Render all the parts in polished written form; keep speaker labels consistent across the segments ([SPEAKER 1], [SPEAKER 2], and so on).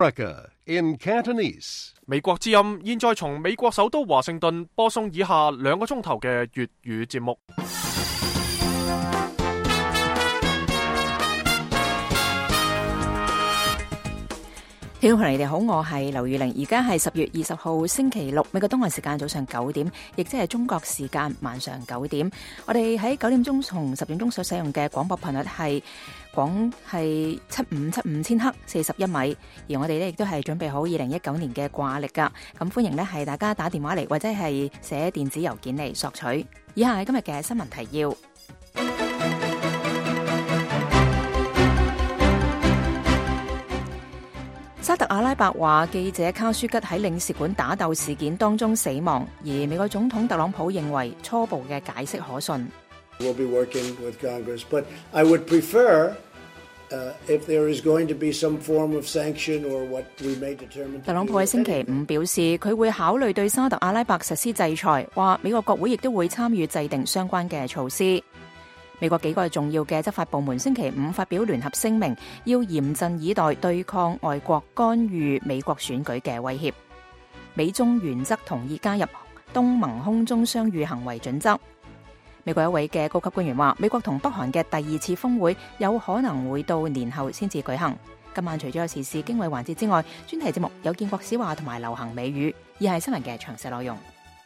[SPEAKER 1] America in Cantonese.
[SPEAKER 2] 美國之音現在從美國首都華盛頓播送以下2個鐘頭嘅粵語節目。
[SPEAKER 3] 聽眾朋友你哋好，我係劉宇玲，而家係10月20號星期六，美國東岸時間早上9點，亦即係中國時間晚上9點。我哋喺9點鐘同10點鐘所使用嘅廣播頻率係7575千赫41米，而我哋呢亦都係準備好2019年嘅掛曆噶。咁歡迎呢係大家打電話嚟或者係寫電子郵件嚟索取。以下係今日嘅新聞提要。沙特阿拉伯話記者卡舒吉喺領事館打鬥事件當中死亡，而美國總統特朗普認為初步嘅解釋可信。
[SPEAKER 4] We'll be working with Congress, but I would prefer, if there is going to be some form of sanction or what we may determine.
[SPEAKER 3] 特朗普喺星期五表示，佢會考慮對沙特阿拉伯實施制裁，話美國國會亦都會參與制定相關嘅措施。美國幾個重要嘅執法部門星期五發表聯合聲明，要嚴陣以待對抗外國干預美國選舉嘅威脅。美中原則同意加入東盟空中相遇行為準則。美國一位嘅高級官員話，美國同北韓嘅第2次峰會有可能會到年後先至舉行。今晚除咗有時事經緯環節之外，專題節目有建國史話同埋流行美語，以下係新聞嘅詳細內容。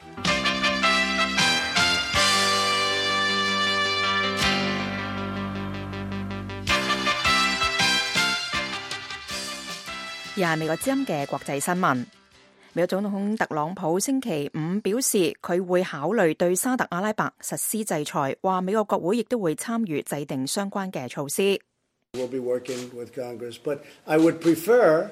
[SPEAKER 3] 而係美國之音嘅國際新聞。美國總統特朗普星期五表示，佢會考慮對沙特阿拉伯實施制裁，話美國國會亦都會參與制定相關嘅措施。
[SPEAKER 4] We'll be working with Congress, but I would prefer,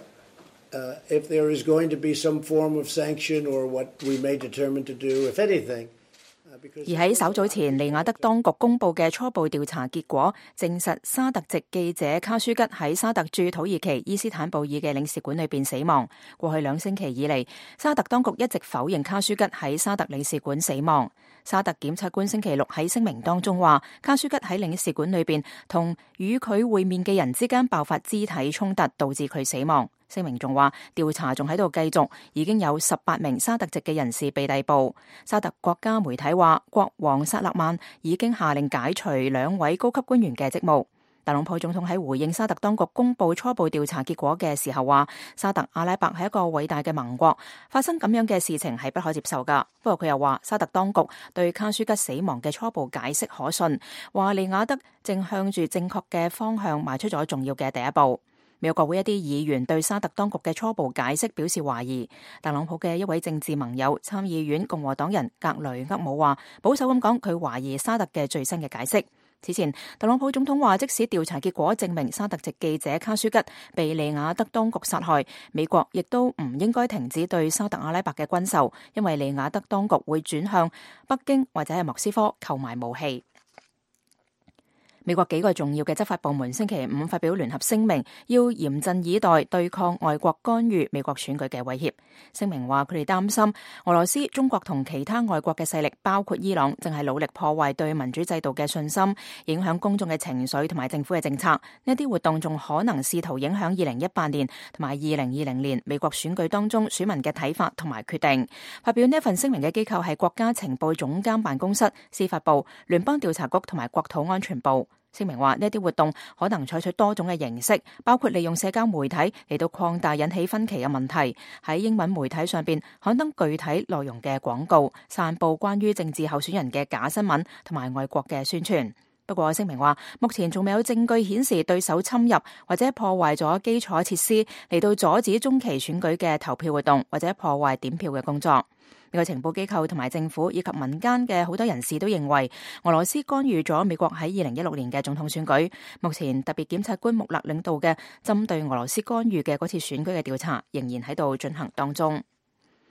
[SPEAKER 4] if there is going to be some form of sanction or what we may determine to do, if anything.
[SPEAKER 3] 而喺稍早前，利雅得當局公布嘅初步調查結果，證實沙特籍記者卡舒吉喺沙特駐土耳其伊斯坦布爾嘅領事館裏邊死亡。過去2星期以嚟，沙特當局一直否認卡舒吉喺沙特領事館死亡。沙特檢察官星期六喺聲明當中話，卡舒吉喺領事館裏邊同與佢會面嘅人之間爆發肢體衝突，導致佢死亡。聲明仲話，調查仲喺度繼續，已經有18名沙特籍嘅人士被逮捕。沙特國家媒體話，國王薩勒曼已經下令解除2位高級官員嘅職務。特朗普總統喺回應沙特當局公布初步調查結果嘅時候話，沙特阿拉伯係一個偉大嘅盟國，發生咁樣嘅事情係不可接受噶。不過佢又話，沙特當局對卡舒吉死亡嘅初步解釋可信，話利雅得正向住正確嘅方向邁出咗重要嘅第一步。美國國會一啲議員對沙特當局嘅初步解釋表示懷疑。特朗普嘅一位政治盟友參議院共和黨人格雷厄姆話，保守咁講，佢懷疑沙特嘅最新嘅解釋。此前，特朗普總統話，即使調查結果證明沙特籍記者卡舒吉被利雅得當局殺害，美國亦都唔應該停止對沙特阿拉伯嘅軍售，因為利雅得當局會轉向北京或者係莫斯科購買武器。美國幾個重要嘅執法部門星期五發表聯合聲明，要嚴陣以待對抗外國干預美國選舉嘅威脅。聲明話，佢哋擔心俄羅斯、中國同其他外國嘅勢力，包括伊朗，正係努力破壞對民主制度嘅信心，影響公眾嘅情緒同埋政府嘅政策。呢啲活動仲可能試圖影響2018年同埋2020年美國選舉當中選民嘅睇法同埋決定。發表呢份聲明嘅機構係國家情報總監辦公室、司法部、聯邦調查局同埋國土安全部。聲明話，呢啲活動可能採取多種嘅形式，包括利用社交媒體嚟到擴大引起分歧嘅問題，喺英文媒體上邊刊登具體內容嘅廣告，散佈關於政治候選人嘅假新聞同埋外國嘅宣傳。不過聲明話，目前仲未有證據顯示對手侵入或者破壞咗基礎設施嚟到阻止中期選舉嘅投票活動，或者破壞點票嘅工作。美國情報機構同埋政府以及民間嘅好多人士都認為，俄羅斯干預咗美國喺2016年嘅總統選舉。目前特別檢察官穆勒領導嘅針對俄羅斯干預嘅嗰次選舉嘅調查仍然喺度進行當中。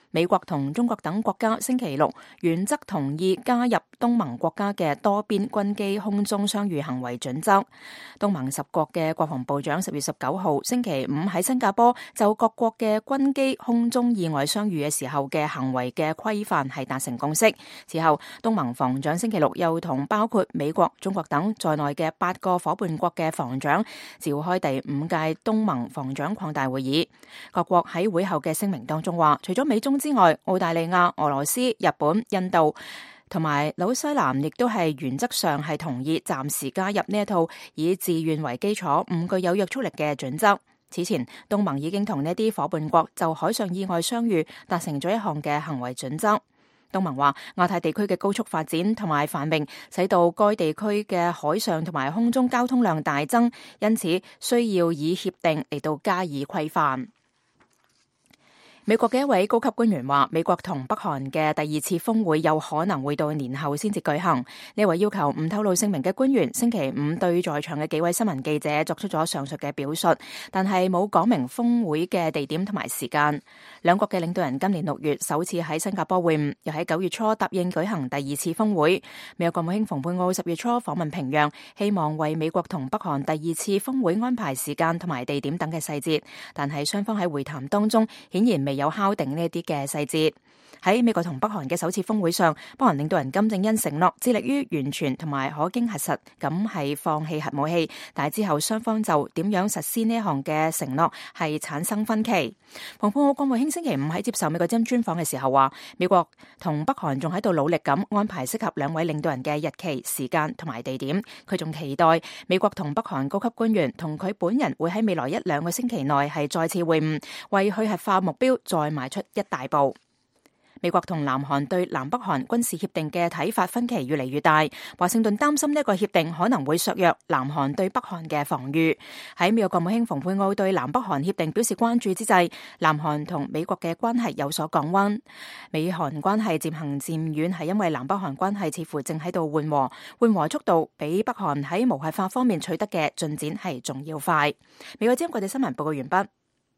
[SPEAKER 3] 美國同中國等國家星期六原則同意加入東盟國家嘅多邊軍機空中相遇行為準則。東盟10國嘅國防部長10月19號星期五喺新加坡就各國嘅軍機空中意外相遇嘅時候嘅行為嘅規範係達成共識。此後，東盟防長星期六又同包括美國、中國等在內嘅8個夥伴國嘅防長召開第5屆東盟防長擴大會議。各國喺會後嘅聲明當中話，除咗美中之外，澳大利亞、俄羅斯、日本、印度同埋紐西蘭亦都係原則上係同意暫時加入呢一套以自願為基礎、唔具有約束力嘅準則。此前，東盟已經同呢啲夥伴國就海上意外相遇達成咗一項嘅行為準則。東盟話，亞太地區嘅高速發展同埋繁榮，使到該地區嘅海上同埋空中交通量大增，因此需要以協定嚟到加以規範。美國嘅一位高級官員話，美國同北韓嘅第2次峰會有可能會到年後先至舉行。呢位要求唔透露姓名嘅官員星期五對在場嘅幾位新聞記者作出咗上述嘅表述，但係冇講明峰會嘅地點同埋時間。兩國嘅領導人今年6月首次喺新加坡會晤，又喺9月初答應舉行第2次峰會。美國國務卿蓬佩奧10月初訪問平壤，希望為美國同北韓第2次峰會安排時間同埋地點等嘅細節，但係雙方喺會談當中顯然未有敲定呢啲嘅細節。喺美國同北韓嘅首次峰會上，北韓領導人金正恩承諾致力於完全同埋可經核實咁係放棄核武器，但係之後雙方就點樣實施呢一項嘅承諾係產生分歧。蓬佩奧國務卿星期五喺接受美國之音專訪嘅時候話，美國同北韓仲喺度努力咁安排適合兩位領導人嘅日期、時間同埋地點。佢仲期待美國同北韓高級官員同佢本人會喺未來1-2個星期內係再次會晤，為去核化目標再邁出一大步。美國同南韓對南北韓軍事協定嘅睇法分歧越嚟越大，華盛頓擔心呢個協定可能會削弱南韓對北韓嘅防禦。喺美國國務卿蓬佩奧對南北韓協定表示關注之際，南韓同美國嘅關係有所降溫。美韓關係漸行漸遠係因為南北韓關係似乎正喺度緩和速度比北韓喺無核化方面取得嘅進展係仲要快。美國之音國際新聞報告完畢。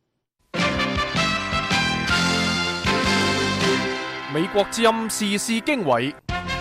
[SPEAKER 2] 美國之音時事經緯，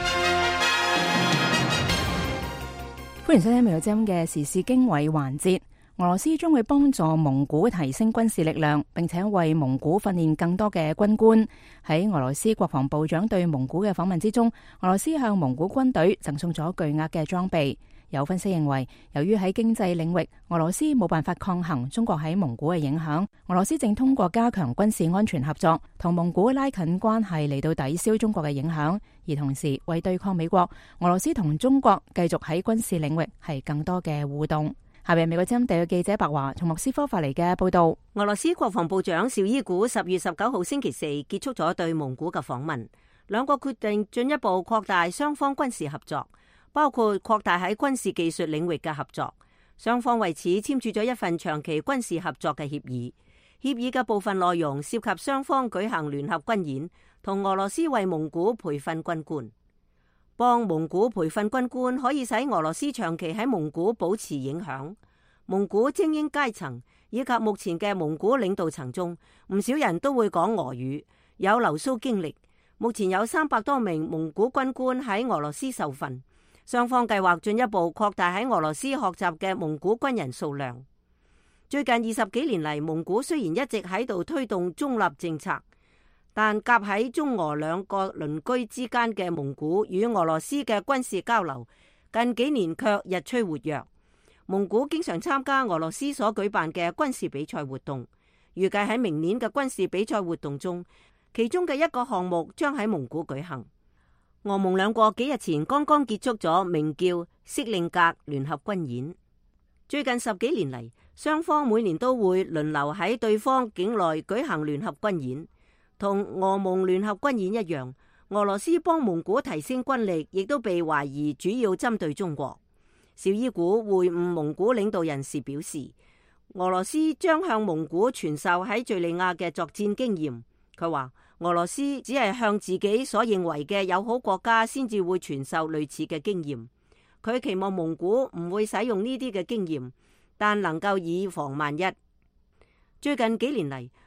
[SPEAKER 3] 歡迎收聽美國之音嘅時事經緯環節。俄羅斯將會幫助蒙古提升軍事力量，並且為蒙古訓練更多嘅軍官。喺俄羅斯國防部長對蒙古嘅訪問之中，俄羅斯向蒙古軍隊贈送咗巨額嘅裝備。有分析認為，由於喺經濟領域，俄羅斯冇辦法抗衡中國喺蒙古嘅影響，俄羅斯正通過加強軍事安全合作，同蒙古拉近關係嚟到抵消中國嘅影響，而同時為對抗美國，俄羅斯同中國繼續喺軍事領域係更多嘅互動。下邊美國之音特約記者白華從莫斯科發嚟嘅報道。
[SPEAKER 5] 俄羅斯國防部長紹伊古10月19號星期四結束咗對蒙古嘅訪問，兩國決定進一步擴大雙方軍事合作，包括擴大喺軍事技術領域嘅合作。雙方為此簽署咗一份長期軍事合作嘅協議。協議嘅部分內容涉及雙方舉行聯合軍演，同俄羅斯為蒙古培訓軍官。幫蒙古培訓軍官可以使俄羅斯長期喺蒙古保持影響。蒙古精英階層以及目前嘅蒙古領導層中，唔少人都會講俄語，有留蘇經歷。目前有300多名蒙古軍官喺俄羅斯受訓。雙方計劃進一步擴大喺俄羅斯學習嘅蒙古軍人數量。最近20幾年嚟，蒙古雖然一直喺度推動中立政策，但夾喺中俄兩個鄰居之間嘅蒙古與俄羅斯嘅軍事交流，近幾年卻日趨活躍。蒙古經常參加俄羅斯所舉辦嘅軍事比賽活動，預計喺明年嘅軍事比賽活動中，其中嘅一個項目將喺蒙古舉行。俄蒙兩國幾日前剛剛結束咗名叫色令格聯合軍演。最近10幾年嚟，雙方每年都會輪流喺對方境內舉行聯合軍演。同俄蒙聯合軍演一樣，俄羅斯幫蒙古提升軍力，亦都被懷疑主要針對中國。紹伊古會晤蒙古領導人時表示，俄羅斯將向蒙古傳授喺敘利亞嘅作戰經驗。佢話，俄羅斯只係向自己所認為嘅友好國家先至會傳授類似嘅經驗。佢期望蒙古唔會使用呢啲嘅經驗，但能夠以防萬一。最近幾年嚟，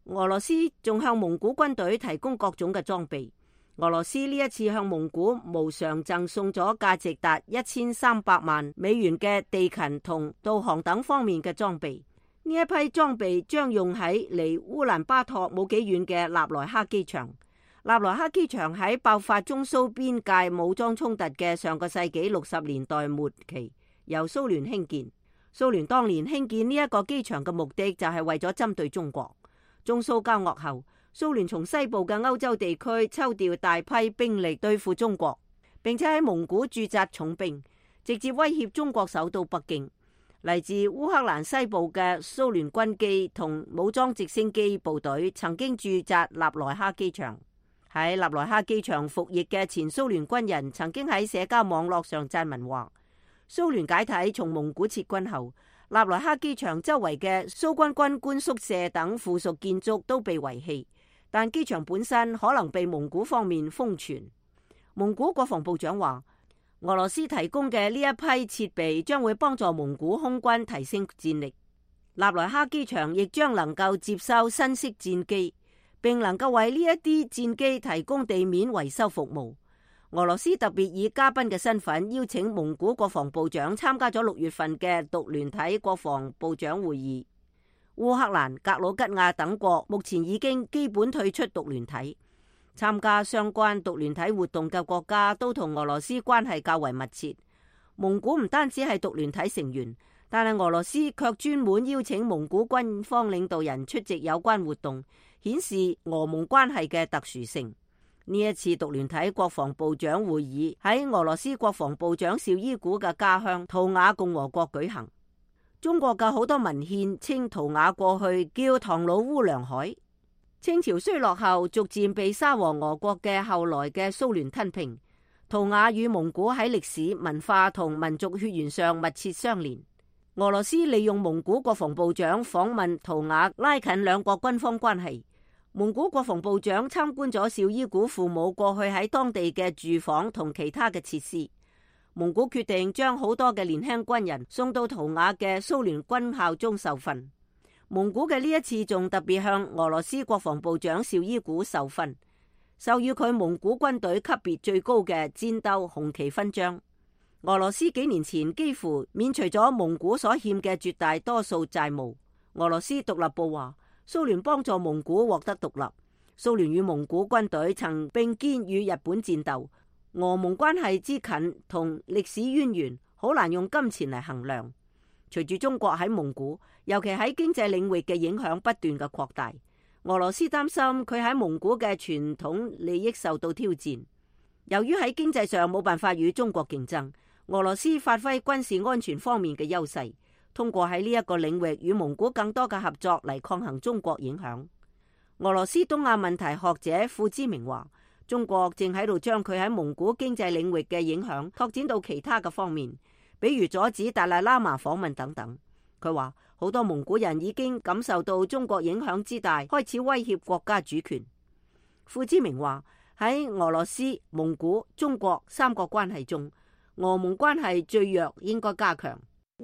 [SPEAKER 5] 俄羅斯仲向蒙古軍隊提供各種嘅裝備。俄羅斯呢一次向蒙古無償贈送咗價值達1300萬美元嘅地勤同導航等方面嘅裝備。呢一批裝備將用喺離烏蘭巴托冇幾遠嘅納萊克機場。納萊克機場喺爆發中蘇邊界武裝衝突嘅上個世紀60年代末期由蘇聯興建。蘇聯當年興建呢一個機場嘅目的就係為咗針對中國。中蘇交惡後，蘇聯從西部嘅歐洲地區抽調大批兵力對付中國，並且喺蒙古駐紮重兵，直接威脅中國首都北京。嚟自烏克蘭西部嘅蘇聯軍機同武裝直升機部隊曾經駐紮納萊克機場。喺納萊克機場服役嘅前蘇聯軍人曾經喺社交網絡上撰文話，蘇聯解體從蒙古撤軍後，納萊克機場周圍嘅蘇軍軍官宿舍等附屬建築都被遺棄，但機場本身可能被蒙古方面封存。蒙古國防部長話，俄羅斯提供嘅呢一批設備將會幫助蒙古空軍提升戰力。納萊克機場亦將能夠接收新式戰機，並能夠為呢一啲戰機提供地面維修服務。俄羅斯特別以嘉賓嘅身份邀請蒙古國防部長參加咗6月份嘅獨聯體國防部長會議。烏克蘭、格魯吉亞等國目前已經基本退出獨聯體。參加相關獨聯體活動嘅國家都同俄羅斯關係較為密切。蒙古唔單止係獨聯體成員，但係俄羅斯卻專門邀請蒙古軍方領導人出席有關活動，顯示俄蒙關係嘅特殊性。呢一次獨聯體國防部長會議喺俄羅斯國防部長紹伊古嘅家鄉圖瓦共和國舉行。中國嘅好多文獻稱圖瓦過去叫唐努烏梁海。清朝衰落後，逐漸被沙俄俄國嘅後來嘅蘇聯吞併。圖瓦與蒙古喺歷史、文化同民族血緣上密切相連。俄羅斯利用蒙古國防部長訪問圖瓦，拉近兩國軍方關係。蒙古國防部長參觀咗紹伊古父母過去喺當地嘅住房同其他嘅設施。蒙古決定將好多嘅年輕軍人送到圖瓦嘅蘇聯軍校中受訓。蒙古嘅呢一次仲特別向俄羅斯國防部長紹伊古授勳，授予佢蒙古軍隊級別最高嘅戰鬥紅旗勳章。俄羅斯幾年前幾乎免除咗蒙古所欠嘅絕大多數債務。俄羅斯獨立報話，蘇聯幫助蒙古獲得獨立。蘇聯與蒙古軍隊曾並肩與日本戰鬥。俄蒙關係之近同歷史淵源，好難用金錢嚟衡量。隨住中國喺蒙古，尤其喺經濟領域嘅影響不斷嘅擴大，俄羅斯擔心佢喺蒙古嘅傳統利益受到挑戰。由於喺經濟上冇辦法與中國競爭，俄羅斯發揮軍事安全方面嘅優勢，通過喺呢一個領域與蒙古更多嘅合作嚟抗衡中國影響。俄羅斯東亞問題學者傅之明話，中國正喺度將佢喺蒙古經濟領域嘅影響拓展到其他嘅方面，比如阻止達賴喇嘛訪問等等。佢話好多蒙古人已經感受到中國影響之大，開始威脅國家主權。傅之明話喺俄羅斯、蒙古、中國三國關係中，俄蒙關係最弱，應該加強。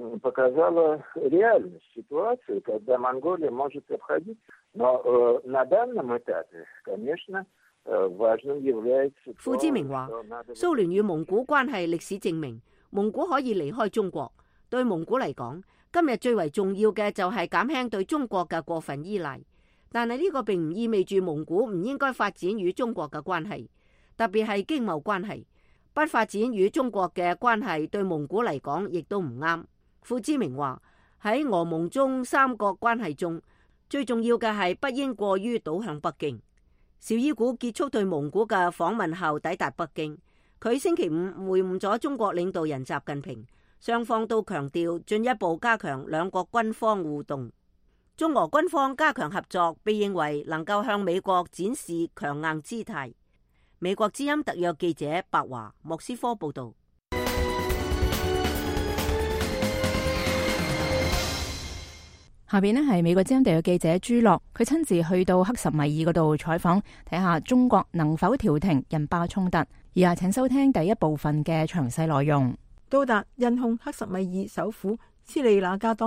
[SPEAKER 5] 傅之明話，蘇聯與蒙古關係歷史證明，蒙古可以離開中國。對蒙古嚟講，今日最為重要嘅就係減輕對中國嘅過分依賴。但係呢個並唔意味住蒙古唔應該發展與中國嘅關係，特別係經貿關係。不發展與中國嘅關係對蒙古嚟講亦都唔啱。傅之明話喺俄蒙中三國關係中，最重要嘅係不應過於倒向北京。紹伊古結束對蒙古嘅訪問後抵達北京，佢星期五會晤咗中國領導人習近平，雙方都強調進一步加強兩國軍方互動。中俄軍方加強合作，被認為能夠向美國展示強硬姿態。美國之音特約記者白華莫斯科報道。
[SPEAKER 3] 下邊呢係美國之音特約記者朱樂，佢親自去到克什米爾嗰度採訪，睇下中國能否調停印巴衝突。以下請收聽第一部分嘅詳細內容。
[SPEAKER 6] 到達印控克什米爾首府斯里那加當日，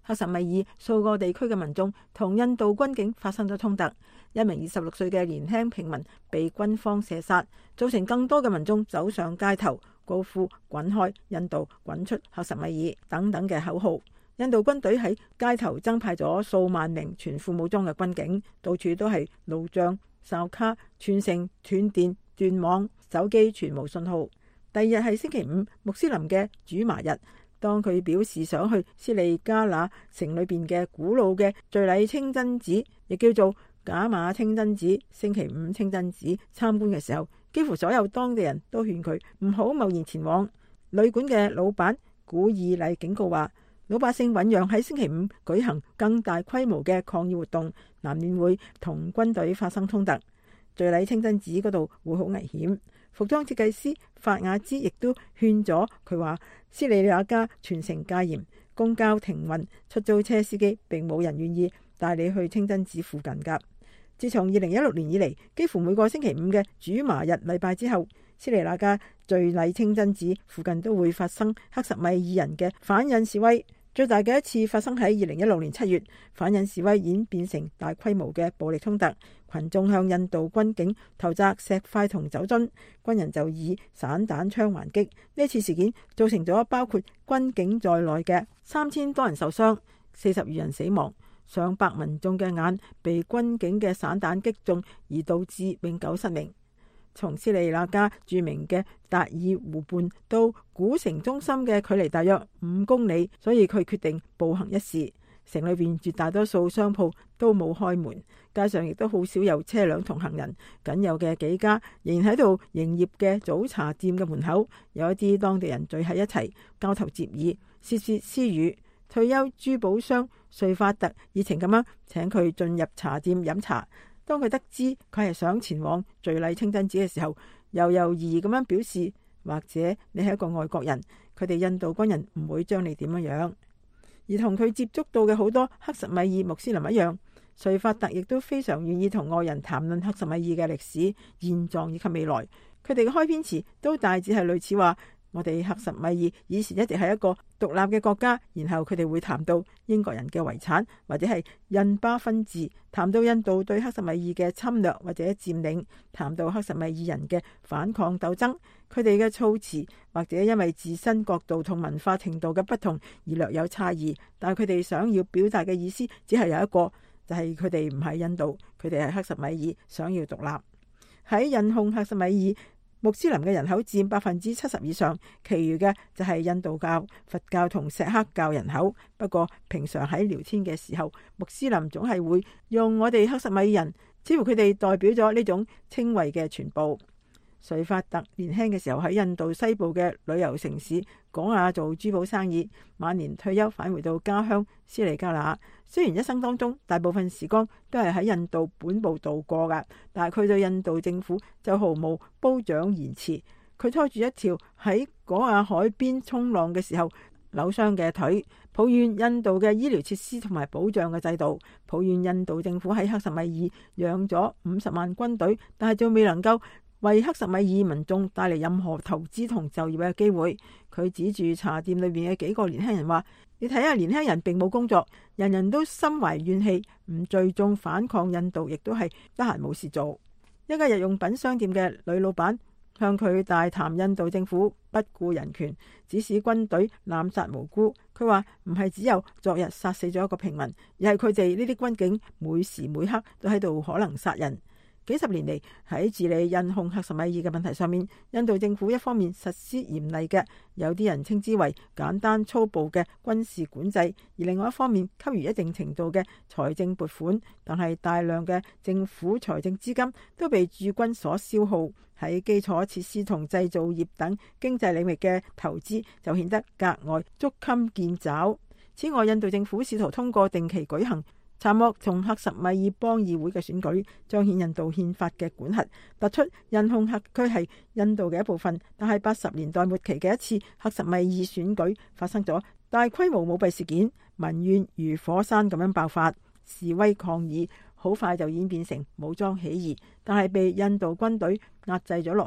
[SPEAKER 6] 克什米爾數個地區嘅民眾同印度軍警發生咗衝突，一名26歲嘅年輕平民被軍方射殺，造成更多嘅民眾走上街頭，高呼滾開印度，滾出克什米爾等等嘅口號。印度軍隊喺街頭增派咗數萬名全副武裝嘅軍警，到處都係路障、哨卡，全城斷電斷網，手機全無信號。第二日係星期五，穆斯林嘅主麻日。當佢表示想去斯里加那城裏邊嘅古老嘅敘禮清真寺，亦叫做賈馬清真寺、星期五清真寺參觀嘅時候，幾乎所有當地人都勸佢唔好貿然前往。旅館嘅老闆古爾麗警告話，老百姓醞釀喺星期五舉行更大規模嘅抗議活動，難免會同軍隊發生衝突。敘禮清真寺嗰度會好危險。服裝設計師法雅茲亦都勸咗佢話，斯里亞加全城戒嚴，公交停運，出租車司機並冇人願意帶你去清真寺附近㗎。自從2016年以嚟，幾乎每個星期五嘅主麻日禮拜之後，斯里亞加敘禮清真寺附近都會發生克什米爾人嘅反印示威。最大嘅一次發生喺2016年7月，反印示威演變成大規模嘅暴力衝突，群眾向印度軍警投擲石塊同酒樽，軍人就以散彈槍還擊。呢次事件造成咗包括軍警在內嘅3000多人受傷，40餘人死亡，上百民眾嘅眼被軍警嘅散彈擊中，而導致永久失明。從斯里那加著名嘅達爾湖畔到古城中心嘅距離大約5公里，所以佢決定步行一試。城裏邊絕大多數商鋪都冇開門，街上亦都好少有車輛同行人，僅有嘅幾家仍然喺度營業嘅早茶店嘅門口，有一啲當地人聚喺一齊交頭接耳，竊竊私語。退休珠寶商瑞法特熱情咁樣請佢進入茶店飲茶。當佢得知佢係想前往敘禮清真寺嘅時候，猶猶豫豫咁樣表示，或者你係一個外國人，佢哋印度軍人唔會將你點樣。而同佢接觸到嘅好多克什米爾穆斯林一樣，瑞法特亦都非常願意同外人談論克什米爾嘅歷史、現狀以及未來。佢哋嘅開篇詞都大致係類似話，我哋克什米爾以前一直係一個獨立嘅國家，然後佢哋會談到英國人嘅遺產，或者係印巴分治，談到印度對克什米爾嘅侵略或者佔領，談到克什米爾人嘅反抗鬥爭。佢哋嘅措辭或者因為自身角度同文化程度嘅不同而略有差異，但係佢哋想要表達嘅意思只係有一個，就係佢哋唔係印度，佢哋係克什米爾，想要獨立。喺印控克什米爾穆斯林嘅人口佔70%以上，其餘嘅就係印度教、佛教同錫克教人口。不過平常喺聊天嘅時候，穆斯林總係會用我哋克什米爾人，似乎佢哋代表咗呢種稱謂嘅全部。瑞法特年輕嘅時候喺印度西部嘅旅遊城市果亞做珠寶生意，晚年退休返回到家鄉斯里加那。雖然一生當中大部分時光都係喺印度本部度過㗎，但係佢對印度政府就毫無褒獎言辭。佢拖住一條喺果亞海邊衝浪嘅時候扭傷嘅腿，抱怨印度嘅醫療設施同埋保障嘅制度，抱怨印度政府喺克什米爾養咗50萬軍隊，但係仲未能夠為克什米爾民眾帶嚟任何投資同就業嘅機會。佢指住茶店裏面嘅幾個年輕人話，你睇下，年輕人並冇工作，人人都心懷怨氣，唔聚眾反抗印度，亦都係得閒冇事做。一家日用品商店嘅女老闆向佢大談印度政府不顧人權，指使軍隊濫殺無辜。佢話唔係只有昨日殺死咗一個平民，而係佢哋呢啲軍警每時每刻都喺度可能殺人。幾十年嚟喺治理印控克什米爾嘅問題上面，印度政府一方面實施嚴厲嘅，有啲人稱之為簡單粗暴嘅軍事管制，而另外一方面給予一定程度嘅財政撥款，但係大量嘅政府財政資金都被駐軍所消耗，喺基礎設施同製造業等經濟領域嘅投資就顯得格外捉襟見肘。此外，印度政府試圖通過定期舉行查莫同克什米爾邦議會嘅選舉，彰顯印度憲法嘅管轄，突出印控克區係印度嘅一部分。但係80年代末期嘅一次克什米爾選舉發生咗大規模舞弊事件，民怨如火山咁樣爆發，示威抗議好快就演變成武裝起義，但係被印度軍隊壓制咗落去。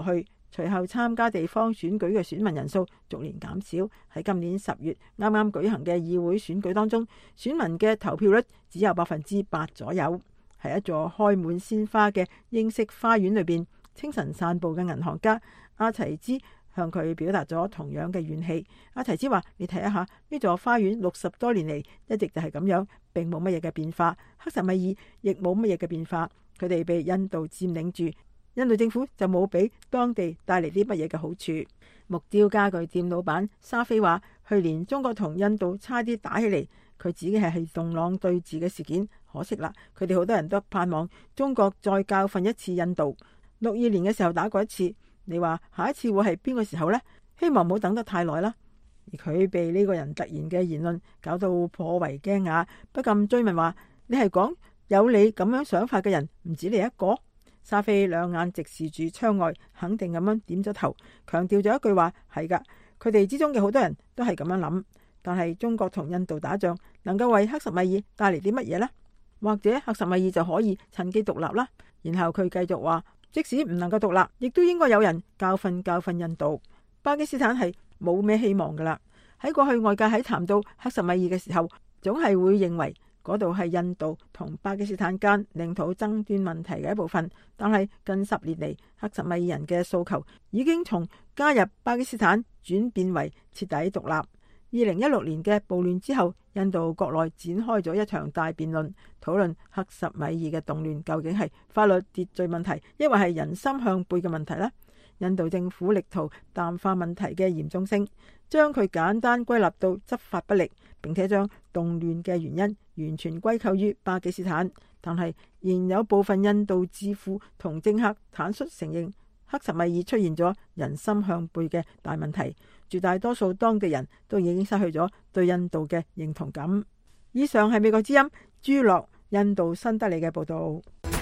[SPEAKER 6] 隨後參加地方選舉嘅選民人數逐年減少。喺今年10月啱啱舉行嘅議會選舉當中，選民嘅投票率只有8%左右。喺一座開滿鮮花嘅英式花園裏邊，清晨散步嘅銀行家阿齊茲向佢表達咗同樣嘅怨氣。阿齊茲話：你睇一下呢座花園60多年嚟一直就係咁樣，並冇乜嘢嘅變化。克什米爾亦冇乜嘢嘅變化，佢哋被印度佔領住，印度政府就冇俾當地帶嚟啲乜嘢嘅好處。木雕家具店老闆沙菲話：去年中國同印度差啲打起嚟，佢指嘅係洞朗對峙嘅事件。可惜啦，佢哋好多人都盼望中國再教訓一次印度。62年嘅時候打過一次，你話下一次會係邊個時候呢？希望唔好等得太耐啦。而佢被呢個人突然嘅言論搞到頗為驚訝，不禁追問話：你係講有你咁樣想法嘅人唔止你一個？沙菲兩眼直視住窗外，肯定咁樣點咗頭，強調咗一句話：係噶，佢哋之中嘅好多人都係咁樣諗。但係中國同印度打仗，能夠為克什米爾帶嚟啲乜嘢呢？或者克什米爾就可以趁機獨立啦。然後佢繼續話：即使唔能夠獨立，亦都應該有人教訓印度。巴基斯坦係冇咩希望噶啦。喺過去外界喺談到克什米爾嘅時候，總係會認為嗰度係印度同巴基斯坦間領土爭端問題嘅一部分。但係近10年嚟，克什米爾人嘅訴求已經從加入巴基斯坦轉變為徹底獨立。2016年嘅暴亂之後，印度國內展開咗一場大辯論，討論克什米爾嘅動亂究竟係法律秩序問題，抑或係人心向背嘅問題呢？印度政府力圖淡化問題嘅嚴重性，將佢簡單歸納到執法不力，並且將動亂嘅原因完全歸咎於巴基斯坦。但係仍有部分印度智庫同政客坦率承認，克什米爾出現咗人心向背嘅大問題，絕大多數當地人都已經失去咗對印度嘅認同感。以上係美國之音朱樂印度新德里嘅報道。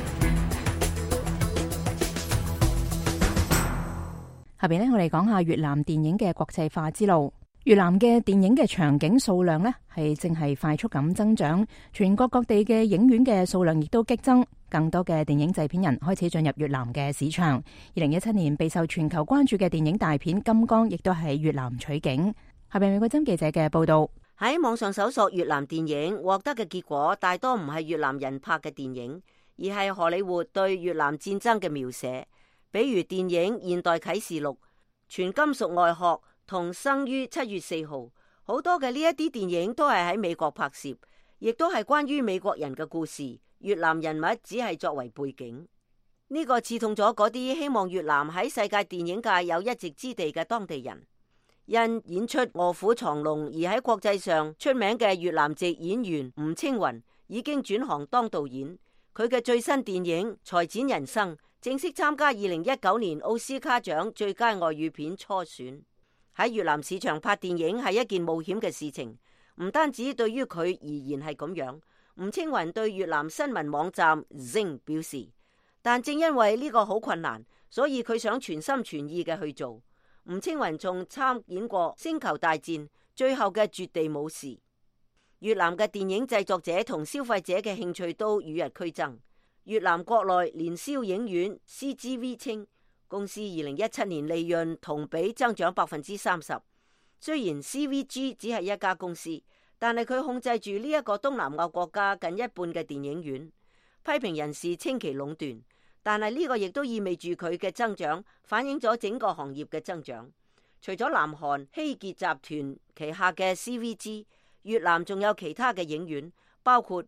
[SPEAKER 3] 下邊呢，我哋講下越南電影嘅國際化之路。越南嘅電影嘅場景數量呢，係正係快速咁增長，全國各地嘅影院嘅數量亦都激增，更多嘅電影製片人開始進入越南嘅市場。2017年備受全球關注嘅電影大片《金剛》亦都喺越南取景。下邊美國之音記者嘅報道。
[SPEAKER 5] 喺網上搜索越南電影，獲得嘅結果大多唔係越南人拍嘅電影，而係荷里活對越南戰爭嘅描寫，比如電影《現代啟示錄》、《全金屬外殼》同《生於7月4號》，好多嘅呢一啲電影都係喺美國拍攝，亦都係關於美國人嘅故事，越南人物只係作為背景。呢個刺痛咗嗰啲希望越南喺世界電影界有一席之地嘅當地人。因演出《卧虎藏龍》而喺國際上出名嘅越南籍演員吳青雲已經轉行當導演，佢嘅最新電影《裁剪人生》正式參加2019年奧斯卡獎最佳外語片初選。喺越南市場拍電影係一件冒險嘅事情，唔單止對於佢而言係咁樣。吳青雲對越南新聞網站 Zing 表示，但正因為呢個好困難，所以佢想全心全意嘅去做。吳青雲仲參演過《星球大戰》最後嘅絕地武士。越南嘅電影製作者同消費者嘅興趣都與日俱增。越南國內年銷影院 CGV 稱，公司2017年利潤同比增長30%。雖然 CVG 只係一家公司，但係佢控制住呢一個東南亞國家近一半嘅電影院。批評人士稱其壟斷，但係呢個亦都意味住佢嘅增長反映咗整個行業嘅增長。除咗南韓希傑集團旗下嘅 CVG， 越南仲有其他嘅影院，包括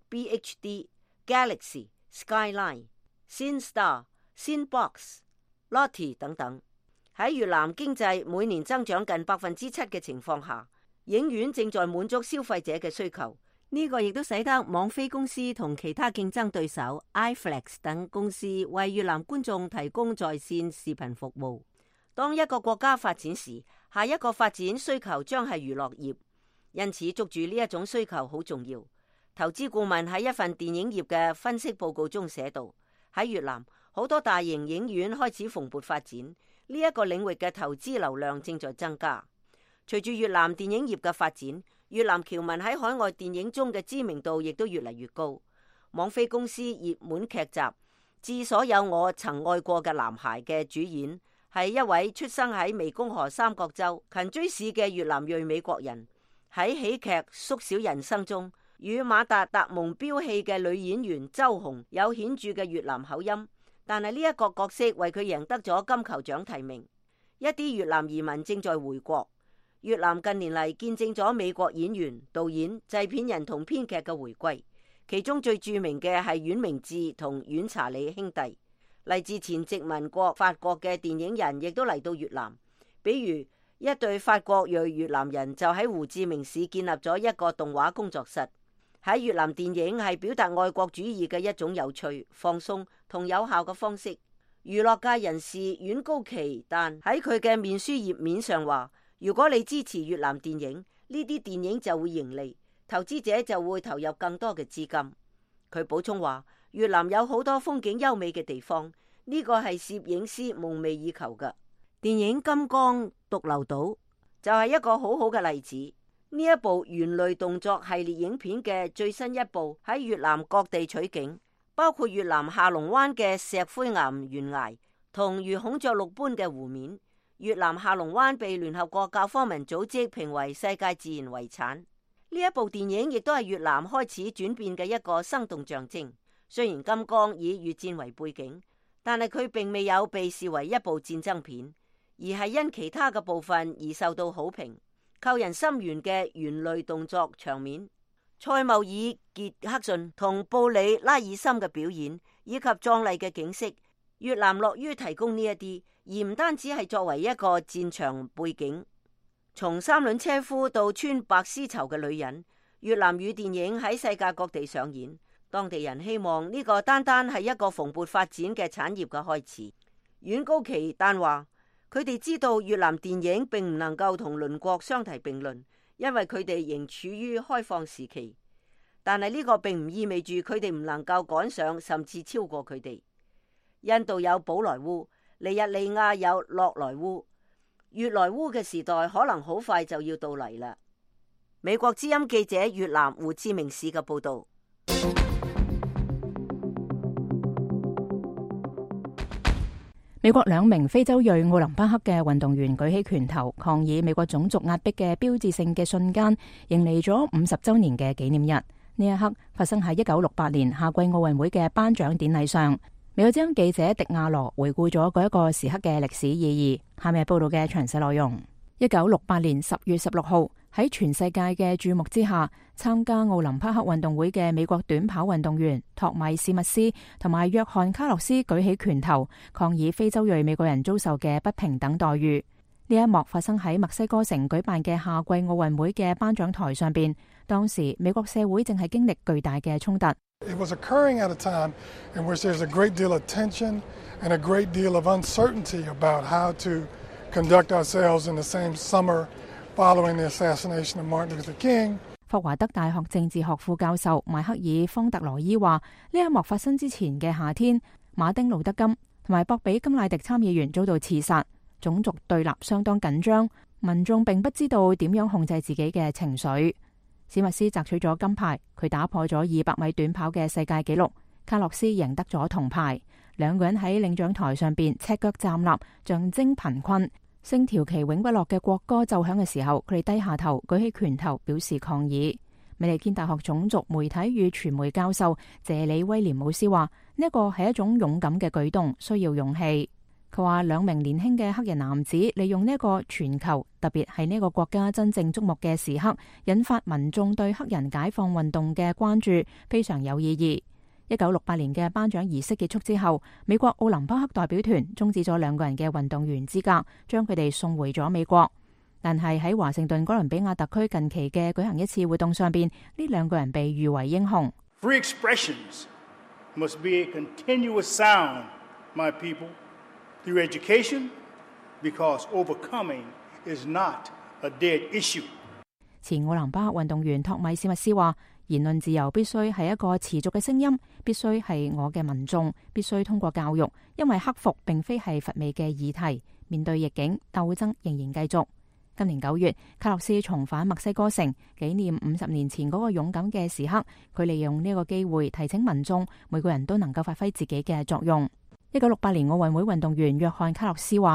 [SPEAKER 5] BHD、Galaxy、Skyline、Cinestar、Cinebox、Lotte 等等。喺越南經濟每年增長近7%嘅情況下，影院正在滿足消費者嘅需求。呢個亦都使得網飛公司同其他競爭對手 iFlix 等公司為越南觀眾提供在線視頻服務。當一個國家發展時，下一個發展需求將係娛樂業，因此捉住呢一種需求好重要。投資顧問喺一份電影業嘅分析報告中寫道，喺越南好多大型影院開始蓬勃發展，呢一個領域嘅投資流量正在增加。隨住越南電影業嘅發展，越南僑民喺海外電影中嘅知名度亦都越嚟越高。網飛公司熱門劇集《致所有我曾愛過嘅男孩》嘅主演係一位出生喺湄公河三角洲勤追市嘅越南裔美國人。喺喜劇《縮小人生》中，與馬達·達蒙飆戲嘅女演員周紅有顯著嘅越南口音，但係呢一個角色為佢贏得咗金球獎提名。一啲越南移民正在回國。越南近年嚟見證咗美國演員、導演、製片人同編劇嘅回歸，其中最著名嘅係阮明智同阮查理兄弟。嚟自前殖民國法國嘅電影人亦都嚟到越南，比如一對法國裔越南人就喺胡志明市建立咗一個動畫工作室。喺越南，電影係表達愛國主義嘅一種有趣、放鬆同有效嘅方式。娛樂界人士阮高奇丹喺佢嘅面書頁面上話，如果你支持越南電影，呢啲電影就會盈利，投資者就會投入更多嘅資金。佢補充話，越南有好多風景優美嘅地方，呢個係攝影師夢寐以求嘅。電影《金剛獨流島》就係一個好好嘅例子。呢一部猿類動作系列影片嘅最新一部喺越南各地取景，包括越南下龍灣嘅石灰岩懸崖同如孔雀綠般嘅湖面。越南下龍灣被聯合國教科文組織評為世界自然遺產。呢一部電影亦都係越南開始轉變嘅一個生動象徵。雖然金剛以越戰為背景，但係佢並未有被視為一部戰爭片，而係因其他嘅部分而受到好評。扣人心弦嘅猿類動作場面、塞繆爾傑克遜同布里拉爾森嘅表演，以及壯麗嘅景色，越南樂於提供呢一啲，而唔單止係作為一個戰場背景。從三輪車夫到穿白絲綢嘅女人，越南語電影喺世界各地上演。當地人希望呢個單單係一個蓬勃發展嘅產業嘅開始。阮高奇丹話，佢哋知道越南電影並唔能夠同鄰國相提並論，因為佢哋仍處於開放時期。但係呢個並唔意味住佢哋唔能夠趕上甚至超過佢哋。印度有寶萊塢，尼日利亞有洛萊塢，越萊塢嘅時代可能好快就要到嚟啦。美國之音記者越南胡志明市嘅報道。
[SPEAKER 3] 美國2名非洲裔奧林匹克嘅運動員舉起拳頭抗議美國種族壓迫嘅標誌性嘅瞬間，迎嚟咗50週年嘅紀念日。呢一刻發生喺1968年夏季奧運會嘅頒獎典禮上。美國之音記者迪亞羅回顧咗嗰一個時刻嘅歷史意義。下面係報道嘅詳細內容。1968年10月16號，喺全世界嘅注目之下，參加奧林匹克運動會嘅美國短跑運動員托米史密斯同埋約翰卡洛斯舉起拳頭，抗議非洲裔美國人遭受嘅不平等待遇。呢一幕發生喺墨西哥城舉辦嘅夏季奧運會嘅頒獎台上邊。當時美國社會正係經歷巨大嘅衝突。
[SPEAKER 7] It was occurring at a time in which there's a great deal of tension and a great deal of uncertainty about how to conduct ourselves in the same summer following the assassination of Martin Luther King.
[SPEAKER 3] 霍華德大學政治學副教授邁克爾·方特羅伊話：呢一幕發生之前嘅夏天，馬丁·路德·金同埋博比·金乃迪參議員遭到刺殺，種族對立相當緊張，民眾並不知道點樣控制自己嘅情緒。史密斯摘取咗金牌，佢打破咗200米短跑嘅世界紀錄。卡洛斯贏得咗銅牌。兩個人喺領獎台上邊赤腳站立，象徵貧困。星條旗永不落嘅國歌奏響嘅時候，佢哋低下頭，舉起拳頭表示抗議。美利堅大學種族媒體與傳媒教授謝里威廉姆斯話：呢一個係一種勇敢嘅舉動，需要勇氣。佢話2名年輕嘅黑人男子利用呢一個全球，特別係呢個國家真正矚目嘅時刻，引發民眾對黑人解放運動嘅關注，非常有意義。1968年嘅頒獎儀式結束之後，美國奧林匹克代表團終止咗2個人嘅運動員資格，將佢哋送回咗美國。但係喺華盛頓哥倫比亞特區近期嘅舉行一次活動上邊，呢2個人被譽為英雄。
[SPEAKER 8] Free expressions must be a continuous sound, my people, through education, because overcoming is not a dead issue.
[SPEAKER 3] 前奧林匹克運動員托米史密斯話：言論自由必須係一個持續嘅聲音，必須係我嘅民眾，必須通過教育，因為克服並非係乏味嘅議題。面對逆境，鬥爭仍然繼續。今年9月，卡洛斯重返墨西哥城，紀念50年前嗰個勇敢嘅時刻。佢利用呢個機會提醒民眾，每個人都能夠發揮自己嘅作用。1968年奧運會運動員約翰卡洛斯話：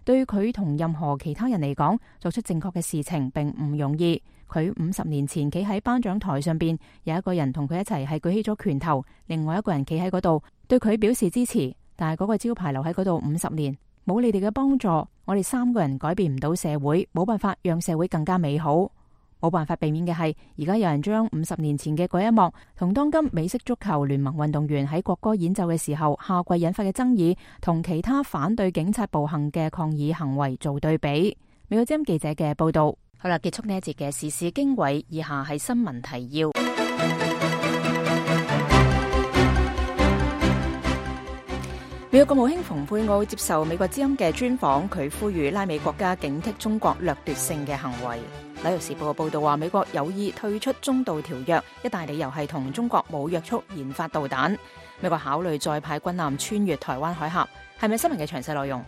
[SPEAKER 3] 對佢同任何其他人嚟講，做出正確嘅事情並唔容易。佢50年前企喺頒獎台上邊，有一個人同佢一齊係舉起咗拳頭，另外一個人企喺嗰度對佢表示支持，但係嗰個招牌留喺嗰度50年，冇你哋嘅幫助，我哋3個人改變唔到社會，冇辦法讓社會更加美好。冇辦法避免嘅係，而家有人將50年前嘅嗰一幕同當今美式足球聯盟運動員喺國歌演奏嘅時候下跪引發嘅爭議，同其他反對警察暴行嘅抗議行為做對比。美國之音記者嘅報道。好啦，結束呢一節嘅時事經緯，以下係新聞提要。美國國務卿蓬佩奧接受美國之音嘅專訪，佢呼籲拉美國家警惕中國掠奪性嘅行為。紐約時報嘅報道話，美國有意退出中導條約，一大理由係同中國冇約束研發導彈。美國考慮再派軍艦穿越台灣海峽，係咪新聞嘅詳細內容？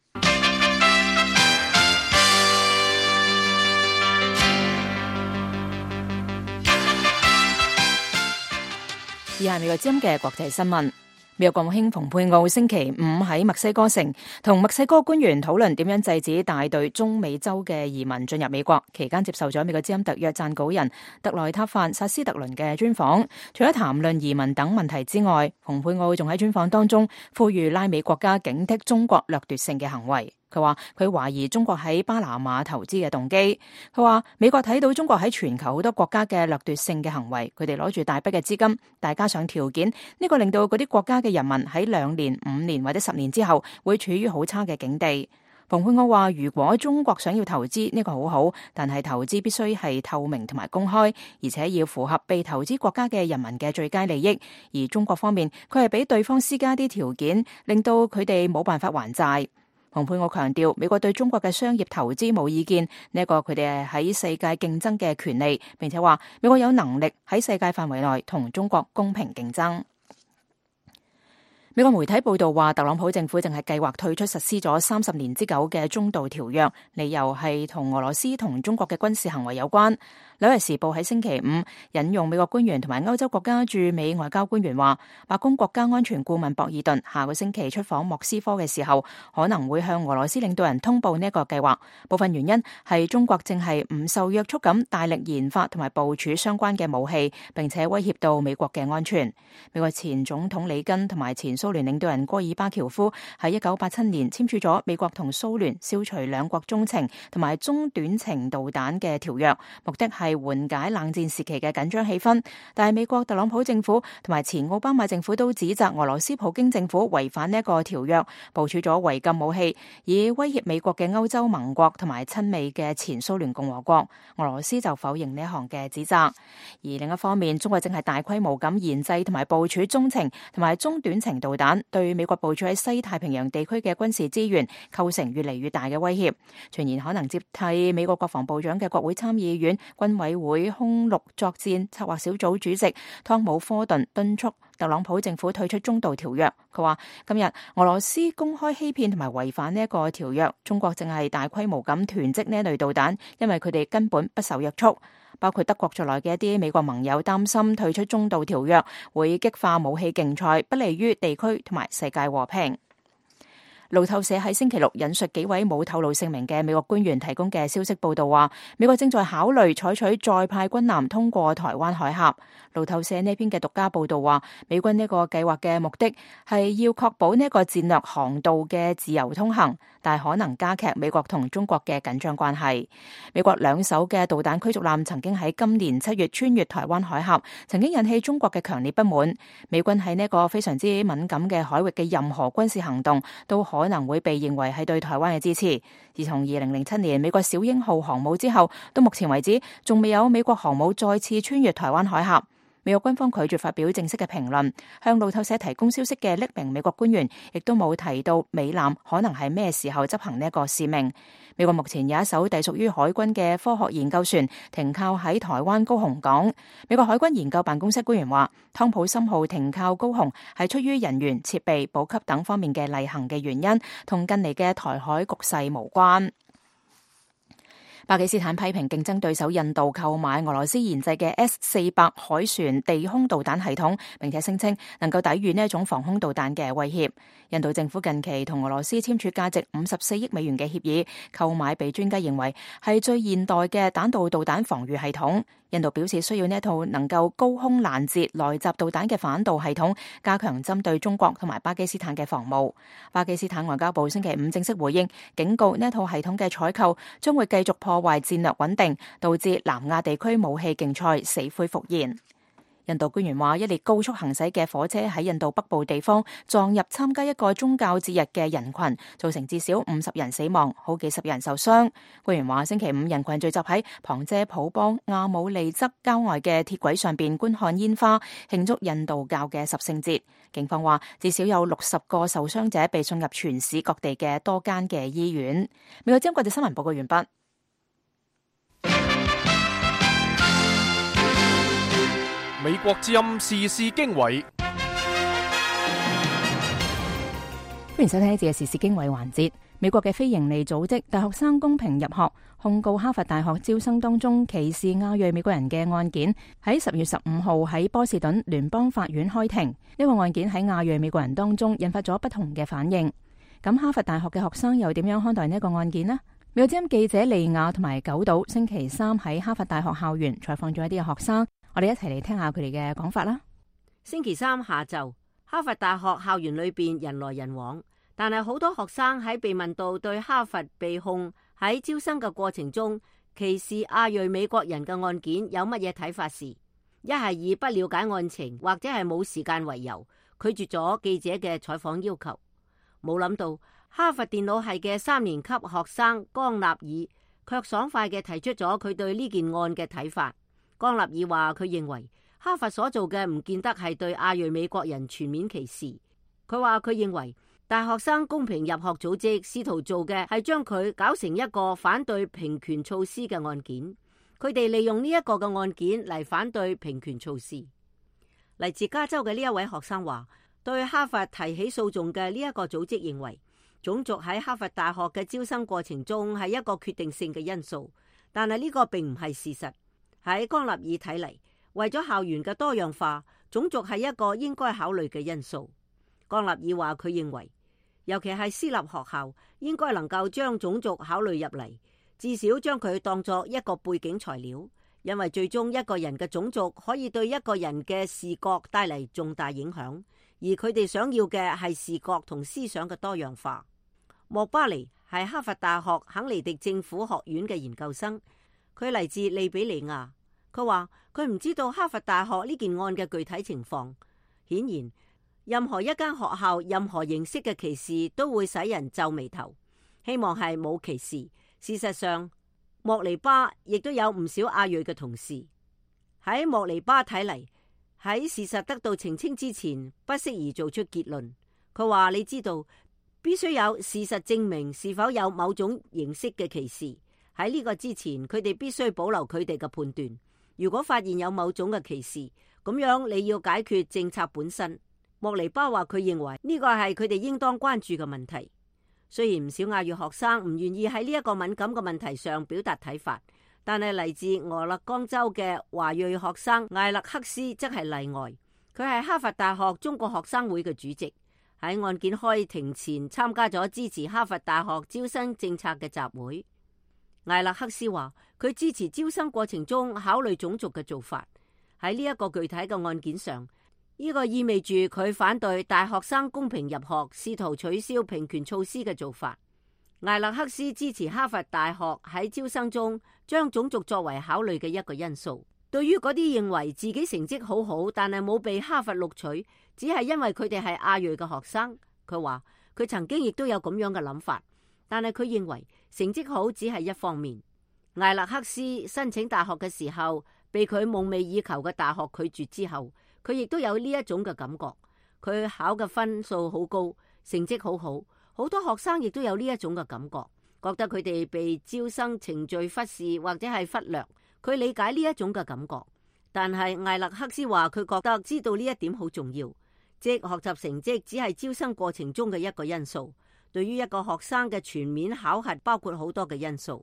[SPEAKER 3] 以下係美國之音嘅國際新聞。美國國務卿蓬佩奧星期5喺墨西哥城同墨西哥官員討論點樣制止大隊中美洲嘅移民進入美國，期間接受咗美國之音特約撰稿人特萊塔范薩斯特倫嘅專訪。除咗談論移民等問題之外，蓬佩奧仲喺專訪當中呼籲拉美國家警惕中國掠奪性嘅行為。佢話佢懷疑中國喺巴拿馬投資嘅動機。佢話美國睇到中國喺全球好多國家嘅掠奪性嘅行為，佢哋攞住大筆嘅資金，大加上條件，呢個令到嗰啲國家嘅人民喺2年、5年或者10年之後會處於好差嘅境地。蓬佩奧話，如果中國想要投資，呢個好好，但係投資必須係透明同埋公開，而且要符合被投資國家嘅人民嘅最佳利益。而中國方面，佢係俾對方施加啲條件，令到佢哋冇辦法還債。蓬佩奧強調，美國對中國嘅商業投資冇意見，呢一個佢哋係喺世界競爭嘅權利，並且話美國有能力喺世界範圍內同中國公平競爭。美國媒體報道話，特朗普政府正係計劃退出實施咗30年之久嘅中導條約，理由係同俄羅斯同中國嘅軍事行為有關。紐約時報喺星期5引用美國官員同埋歐洲國家駐美外交官員話，白宮國家安全顧問博爾頓下個星期出訪莫斯科嘅時候，可能會向俄羅斯領導人通報呢一個計劃。部分原因係中國正係唔受約束咁大力研發同埋部署相關嘅武器，並且威脅到美國嘅安全。美國前總統里根同埋前蘇聯領導人戈爾巴喬夫喺1987年簽署咗美國同蘇聯消除兩國中程同埋中短程導彈嘅條約，目的係緩解冷戰時期嘅緊張氣氛。但係美國特朗普政府同埋前奧巴馬政府都指責俄羅斯普京政府違反呢一個條約，部署咗違禁武器，以威脅美國嘅歐洲盟國同埋親美嘅前蘇聯共和國。俄羅斯就否認呢一項嘅指責。而另一方面，中國正係大規模咁研製同埋部署中程同埋中短程導彈，對美國部署喺西太平洋地區嘅軍事資源構成越嚟越大嘅威脅。傳言可能接替美國國防部長嘅國會參議院軍委會空陸作戰策劃小組主席湯姆科頓敦促特朗普政府退出中導條約。佢話今日俄羅斯公開欺騙同埋違反呢一個條約，中國正係大規模咁囤積呢一類導彈，因為佢哋根本不受約束。包括德國在內嘅一啲美國盟友擔心退出中導條約會激化武器競賽，不利於地區同埋世界和平。路透社喺星期6引述幾位冇透露姓名嘅美國官員提供嘅消息報道話，美國正在考慮採取再派軍艦通過台灣海峽。路透社呢篇嘅獨家報道話，美軍呢個計劃嘅目的係要確保呢個戰略航道嘅自由通行，但係可能加劇美國同中國嘅緊張關係。美國2艘嘅導彈驅逐艦曾經喺今年7月穿越台灣海峽，曾經引起中國嘅強烈不滿。美軍喺呢個非常之敏感嘅海域嘅任何軍事行動都可能會被認為係對台灣嘅支持。自從2007年美國小鷹號航母之後，到目前為止仲未有美國航母再次穿越台灣海峽。美國軍方拒絕發表正式嘅評論，向路透社提供消息嘅匿名美國官員亦都冇提到美艦可能係咩時候執行呢一個使命。美國目前有一艘隸屬於海軍嘅科學研究船停靠喺台灣高雄港。美國海軍研究辦公室官員話，湯普森號停靠高雄係出於人員、設備、補給等方面嘅例行嘅原因，同近嚟嘅台海局勢無關。 巴基斯坦批評競爭對手印度購買俄羅斯研製嘅 S-400海船地空導彈系統，並且聲稱能夠抵禦呢一種防空導彈嘅威脅。印度政府近期同俄羅斯簽署價值54億美元嘅協議，購買被專家認為係最現代嘅彈道導彈防禦系統。印度表示需要呢一套能夠高空攔截來襲導彈嘅反導系統，加強針對中國同埋巴基斯坦嘅防務。巴基斯坦外交部星期五正式回應，警告呢一套系統嘅採購將會繼續破壞戰略穩定，導致南亞地區武器競賽死灰復燃。印度官員話，一列高速行駛嘅火車喺印度北部地方撞入參加一個宗教節日嘅人群，造成至少50人死亡，好幾十人受傷。官員話，星期五人群聚集喺旁遮普邦亞姆利則郊外嘅鐵軌上邊觀看煙花，慶祝印度教嘅十聖節。警方話，至少有60個受傷者被送入全市各地嘅多間嘅醫院。美國之音國際新聞報告完畢。
[SPEAKER 2] 美國之音時事經緯，
[SPEAKER 3] 歡迎收聽呢節嘅時事經緯環節。美國嘅非營利組織大學生公平入學控告哈佛大學招生當中歧視亞裔美國人嘅案件，喺10月15號喺波士頓聯邦法院開庭。呢個案件喺亞裔美國人當中引發咗不同嘅反應。咁哈佛大學嘅學生又點樣看待呢個案件呢？美國之音記者利亞同埋九島星期三喺哈佛大學校園採訪咗一啲嘅學生。我哋一齊嚟聽下佢哋嘅講法啦。
[SPEAKER 5] 星期三下晝，哈佛大學校園裏邊人來人往，但係好多學生喺被問到對哈佛被控喺招生嘅過程中歧視亞裔美國人嘅案件有乜嘢睇法時，一係以不了解案情或者係冇時間為由拒絕咗記者嘅採訪要求。冇諗到哈佛電腦系嘅3年級學生江納爾卻爽快嘅提出咗佢對呢件案嘅睇法。江納爾話佢認為哈佛所做嘅唔見得係對亞裔美國人全面歧視。佢話佢認為大學生公平入學組織試圖做嘅係將佢搞成一個反對平權措施嘅案件。佢哋利用呢一個嘅案件嚟反對平權措施。嚟自加州嘅呢一位學生話，對哈佛提起訴訟嘅呢一個組織認為種族喺哈佛大學嘅招生過程中係一個決定性嘅因素，但係呢個並唔係事實。喺江納爾睇嚟，為咗校園嘅多樣化，種族係一個應該考慮嘅因素。江納爾話佢認為，尤其係私立學校，應該能夠將種族考慮入嚟，至少將佢當作一個背景材料，因為最終一個人嘅種族可以對一個人嘅視覺帶嚟重大影響，而佢哋想要嘅係視覺同思想嘅多樣化。莫巴尼係哈佛大學肯尼迪政府學院嘅研究生，佢嚟自利比里亞。佢話佢唔知道哈佛大學呢件案嘅具體情況。顯然，任何一間學校任何形式嘅歧視都會使人皺眉頭。希望係冇歧視。事實上，莫尼巴亦都有唔少亞裔嘅同事。喺莫尼巴睇嚟，喺事實得到澄清之前，不適宜做出結論。佢話你知道，必須有事實證明是否有某種形式嘅歧視。喺呢個之前，佢哋必須保留佢哋嘅判斷。如果發現有某種嘅歧視，咁樣你要解決政策本身。莫尼巴話佢認為呢個係佢哋應當關注嘅問題。雖然唔少亞裔學生唔願意喺呢一個敏感嘅問題上表達睇法，但係嚟自俄勒岡州嘅華裔學生艾勒克斯則係例外。佢係哈佛大學中國學生會嘅主席，喺案件開庭前參加咗支持哈佛大學招生政策嘅集會。艾勒克斯話佢支持招生過程中考慮種族嘅做法。喺呢一個具體嘅案件上，呢個意味住佢反對大學生公平入學，試圖取消平權措施嘅做法。艾勒克斯支持哈佛大學喺招生中將種族作為考慮嘅一個因素。對於嗰啲認為自己成績好好但係冇被哈佛錄取，只係因為佢哋係亞裔嘅學生，佢話佢曾經亦都有咁樣嘅諗法，但係佢認為成績好只係一方面。艾勒克斯申請大學嘅時候，被佢夢寐以求嘅大學拒絕之後，佢亦都有呢一種嘅感覺。佢考嘅分數好高，成績好好，好多學生亦都有呢一種嘅感覺，覺得佢哋被招生程序忽視或者係忽略。佢理解呢一種嘅感覺，但係艾勒克斯話佢覺得知道呢一點好重要，即學習成績只係招生過程中嘅一個因素。對於一個學生嘅全面考核包括好多嘅因素。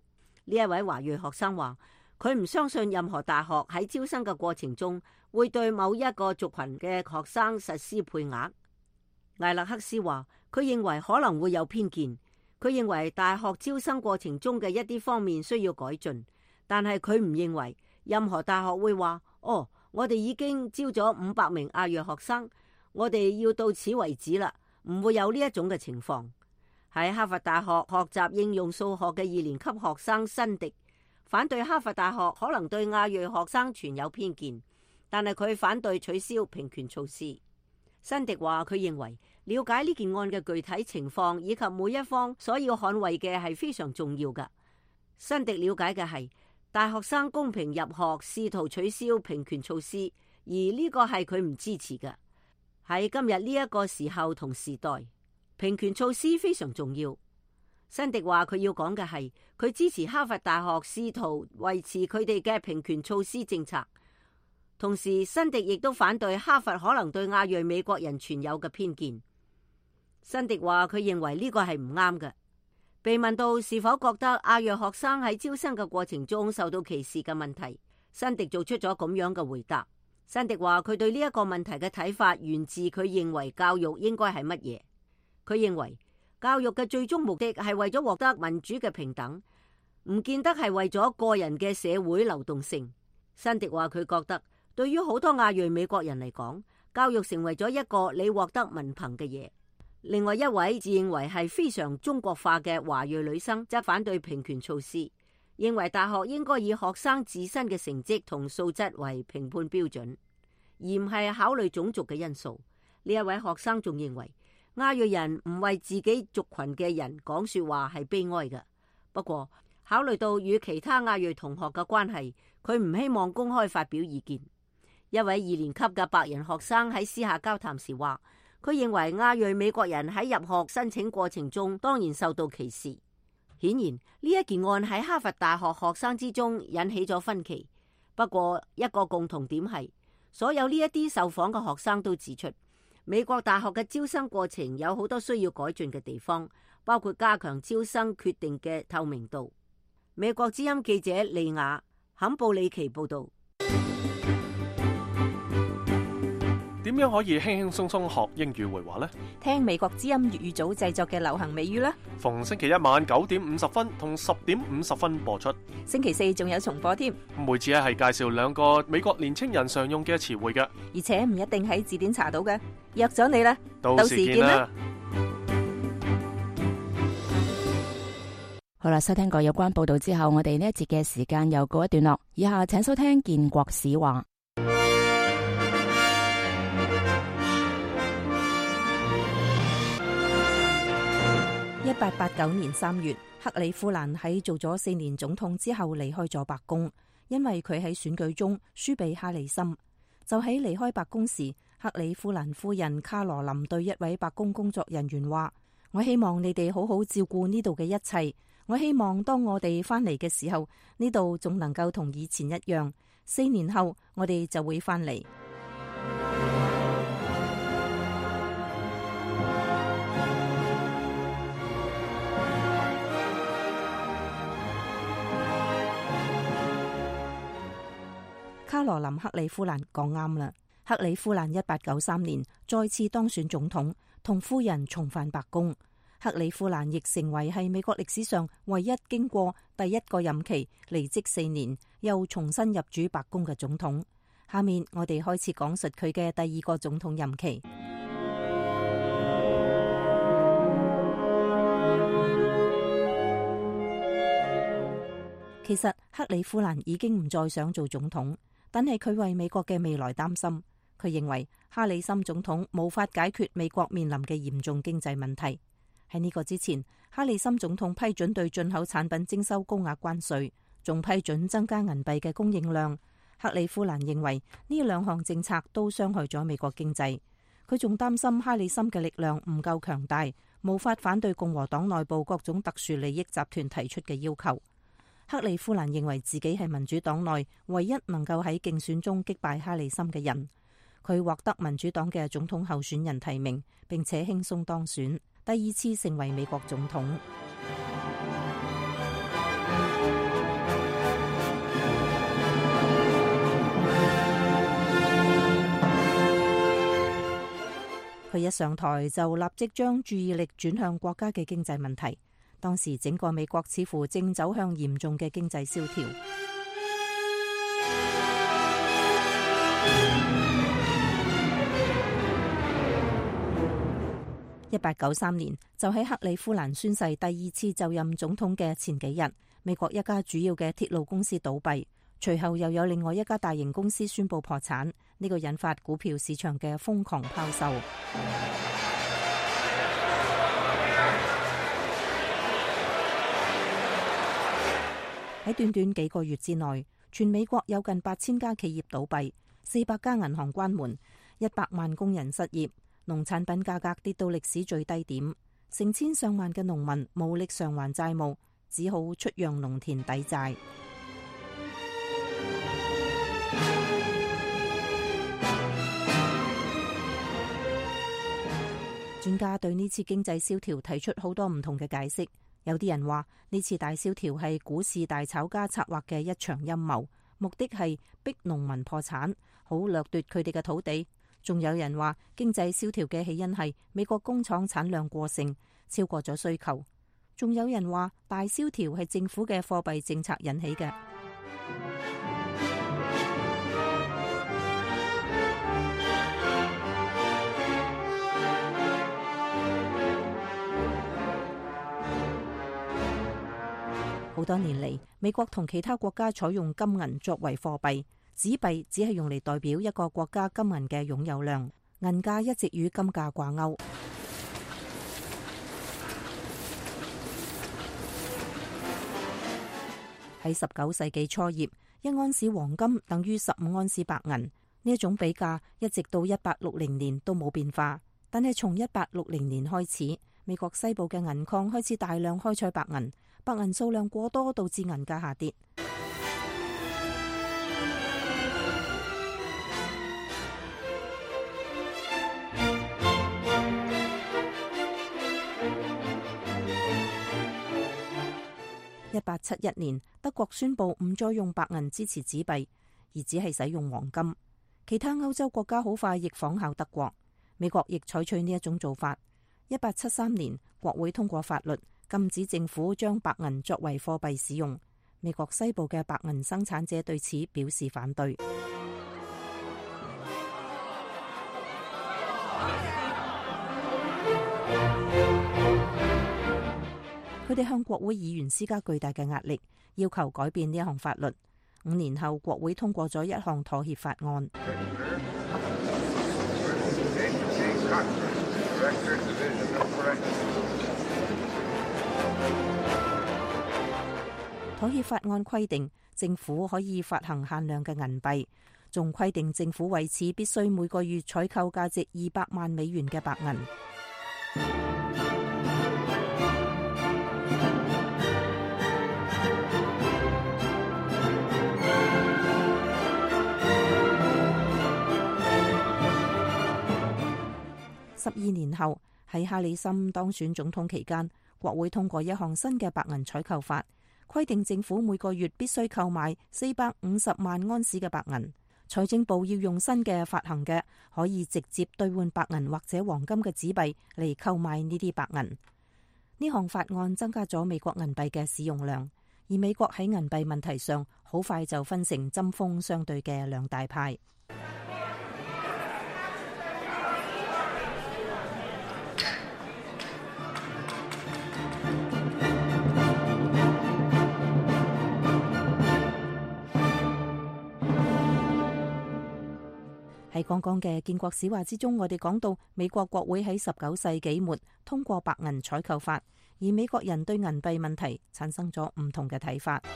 [SPEAKER 5] 呢一位華裔學生話，佢唔相信任何大學喺招生嘅過程中會對某一個族群嘅學生實施配額。艾勒克斯話，佢認為可能會有偏見，佢認為大學招生過程中嘅一啲方面需要改進，但係佢唔認為任何大學會話，哦，我哋已經招咗500名亞裔學生，我哋要到此為止啦，唔會有呢一種嘅情況。喺哈佛大學學習應用數學嘅2年級學生辛迪反對哈佛大學可能對亞裔學生存有偏見，但係佢反對取消平權措施。辛迪話，佢認為了解呢件案嘅具體情況以及每一方所要捍衛嘅係非常重要㗎。辛迪了解嘅係大學生公平入學，試圖取消平權措施，而呢個係佢唔支持嘅。喺今日呢一個時候同時代，平權措施非常重要。辛迪話，佢要講嘅係佢支持哈佛大學試圖維持佢哋嘅平權措施政策。同時，辛迪亦都反對哈佛可能對亞裔美國人存有嘅偏見。辛迪話，佢認為呢個係唔啱嘅。被問到是否覺得亞裔學生喺招生嘅過程中受到歧視嘅問題，辛迪做出咗咁樣嘅回答。辛迪話，佢對呢一個問題嘅睇法源自佢認為教育應該係乜嘢。佢認為教育嘅最終目的係為咗獲得民主嘅平等，唔見得係為咗個人嘅社會流動性。辛迪話，佢覺得對於好多亞裔美國人嚟講，教育成為咗一個你獲得文憑嘅嘢。另外一位自認為係非常中國化嘅華裔女生則反對平權措施，認為大學應該以學生自身嘅成績同素質為評判標準，而唔係考慮種族嘅因素。呢一位學生仲認為亞裔人唔為自己族群嘅人講說話係悲哀嘅。不過考慮到與其他亞裔同學嘅關係，佢唔希望公開發表意見。一位2年級嘅白人學生喺私下交談時話，佢認為亞裔美國人喺入學申請過程中當然受到歧視。顯然呢一件案喺哈佛大學學生之中引起咗分歧。不過一個共同點係，所有呢一啲受訪嘅學生都指出，美國大學嘅招生過程有好多需要改進嘅地方，包括加強招生決定嘅透明度。美國之音記者利亞坎布里奇報道。
[SPEAKER 2] 點樣可以輕輕鬆鬆學英語會話呢？
[SPEAKER 9] 聽美國之音粵語組製作嘅流行美語啦。
[SPEAKER 2] 逢星期一晚9點50分同10點50分播出。
[SPEAKER 9] 星期4仲有重播添。
[SPEAKER 2] 每次係介紹2個美國年青人常用嘅詞彙嘅，
[SPEAKER 9] 而且唔一定喺字典查到嘅。約咗你啦，
[SPEAKER 2] 到時見啦。
[SPEAKER 3] 好啦，收聽過有關報道之後，我哋呢一節嘅時間又告一段落。以下請收聽建國史話。1889年3月，克里夫蘭喺做咗4年總統之後離開咗白宮，因為佢喺選舉中輸俾哈里森。就喺離開白宮時，克里夫蘭夫人卡羅琳對一位白宮工作人員話：我希望你哋好好照顧呢度嘅一切。我希望當我哋翻嚟嘅時候，呢度仲能夠同以前一樣。4年後，我哋就會翻嚟。卡羅琳克里夫蘭講啱啦。克里夫蘭1893年再次當選總統，同夫人重返白宮。克里夫蘭亦成為係美國歷史上唯一經過第一個任期離職4年又重新入主白宮嘅總統。下面我哋開始講述佢嘅第2個總統任期。其實克里夫蘭已經唔再想做總統，但係佢為美國嘅未來擔心。佢認為哈里森總統無法解決美國面臨嘅嚴重經濟問題。喺呢個之前，哈里森總統批准對進口產品徵收高額關稅，仲批准增加銀幣嘅供應量。克里夫蘭認為呢2項政策都傷害咗美國經濟。佢仲擔心哈里森嘅力量唔夠強大，無法反對共和黨內部各種特殊利益集團提出嘅要求。克里夫蘭認為自己係民主黨內唯一能夠喺競選中擊敗哈里森嘅人。佢獲得民主黨嘅總統候選人提名，並且輕鬆當選，第2次成為美國總統。
[SPEAKER 5] 佢一上台就立即將注意力轉向國家嘅經濟問題。當時整個美國似乎正走向嚴重嘅經濟蕭條。1893年就喺克里夫蘭宣誓第二次就任總統嘅前幾日，美國一家主要嘅鐵路公司倒閉，隨後又有另外一家大型公司宣布破產，呢個引發股票市場嘅瘋狂拋售。喺短短幾個月之內，全美國有近8000家企業倒閉，400家銀行關門，100萬工人失業。農產品價格跌到歷史最低點，成千上萬嘅農民無力償還債務，只好出讓農田抵債。專家對呢次經濟蕭條提出好多唔同嘅解釋，有啲人話呢次大蕭條係股市大炒家策劃嘅一場陰謀，目的係逼農民破產，好掠奪佢哋嘅土地。仲有人話經濟蕭條嘅起因係美國工廠產量過剩，超過咗需求。仲有人話大蕭條係政府嘅貨幣政策引起嘅。好多年嚟，美國同其他國家採用金銀作為貨幣。紙幣只係用嚟代表一個國家金銀嘅擁有量，銀價一直與金價掛鈎。喺19世紀初葉，1安士黃金等於15安士白銀，呢一種比價一直到1860年都冇變化。但係從1860年開始，美國西部嘅銀礦開始大量開採白銀，白銀數量過多導致銀價下跌。1871年，德國宣布唔再用白銀支持紙幣，而只係使用黃金。其他歐洲國家好快亦仿效德國，美國亦採取呢一種做法。1873年，國會通過法律，禁止政府將白銀作為貨幣使用。美國西部嘅白銀生產者對此表示反對。佢哋向國會議員施加巨大嘅壓力，要求改變呢一項法律。5年後，國會通過咗一項妥協法案。妥協法案規定，政府可以發行限量嘅銀幣，仲規定政府為此必須每個月採購價值200萬美元嘅白銀。12年後，喺哈里森當選總統期間，國會通過一項新嘅白銀採購法，規定政府每個月必須購買450萬安士嘅白銀。財政部要用新嘅發行嘅可以直接兌換白銀或者黃金嘅紙幣嚟購買呢啲白銀。呢項法案增加咗美國銀幣嘅使用量，而美國喺銀幣問題上好快就分成針鋒相對嘅兩大派。喺剛剛嘅建國史話之中，我哋講到美國國會喺19世紀末通過白銀採購法，而美國人對銀幣問題產生咗唔同嘅睇法。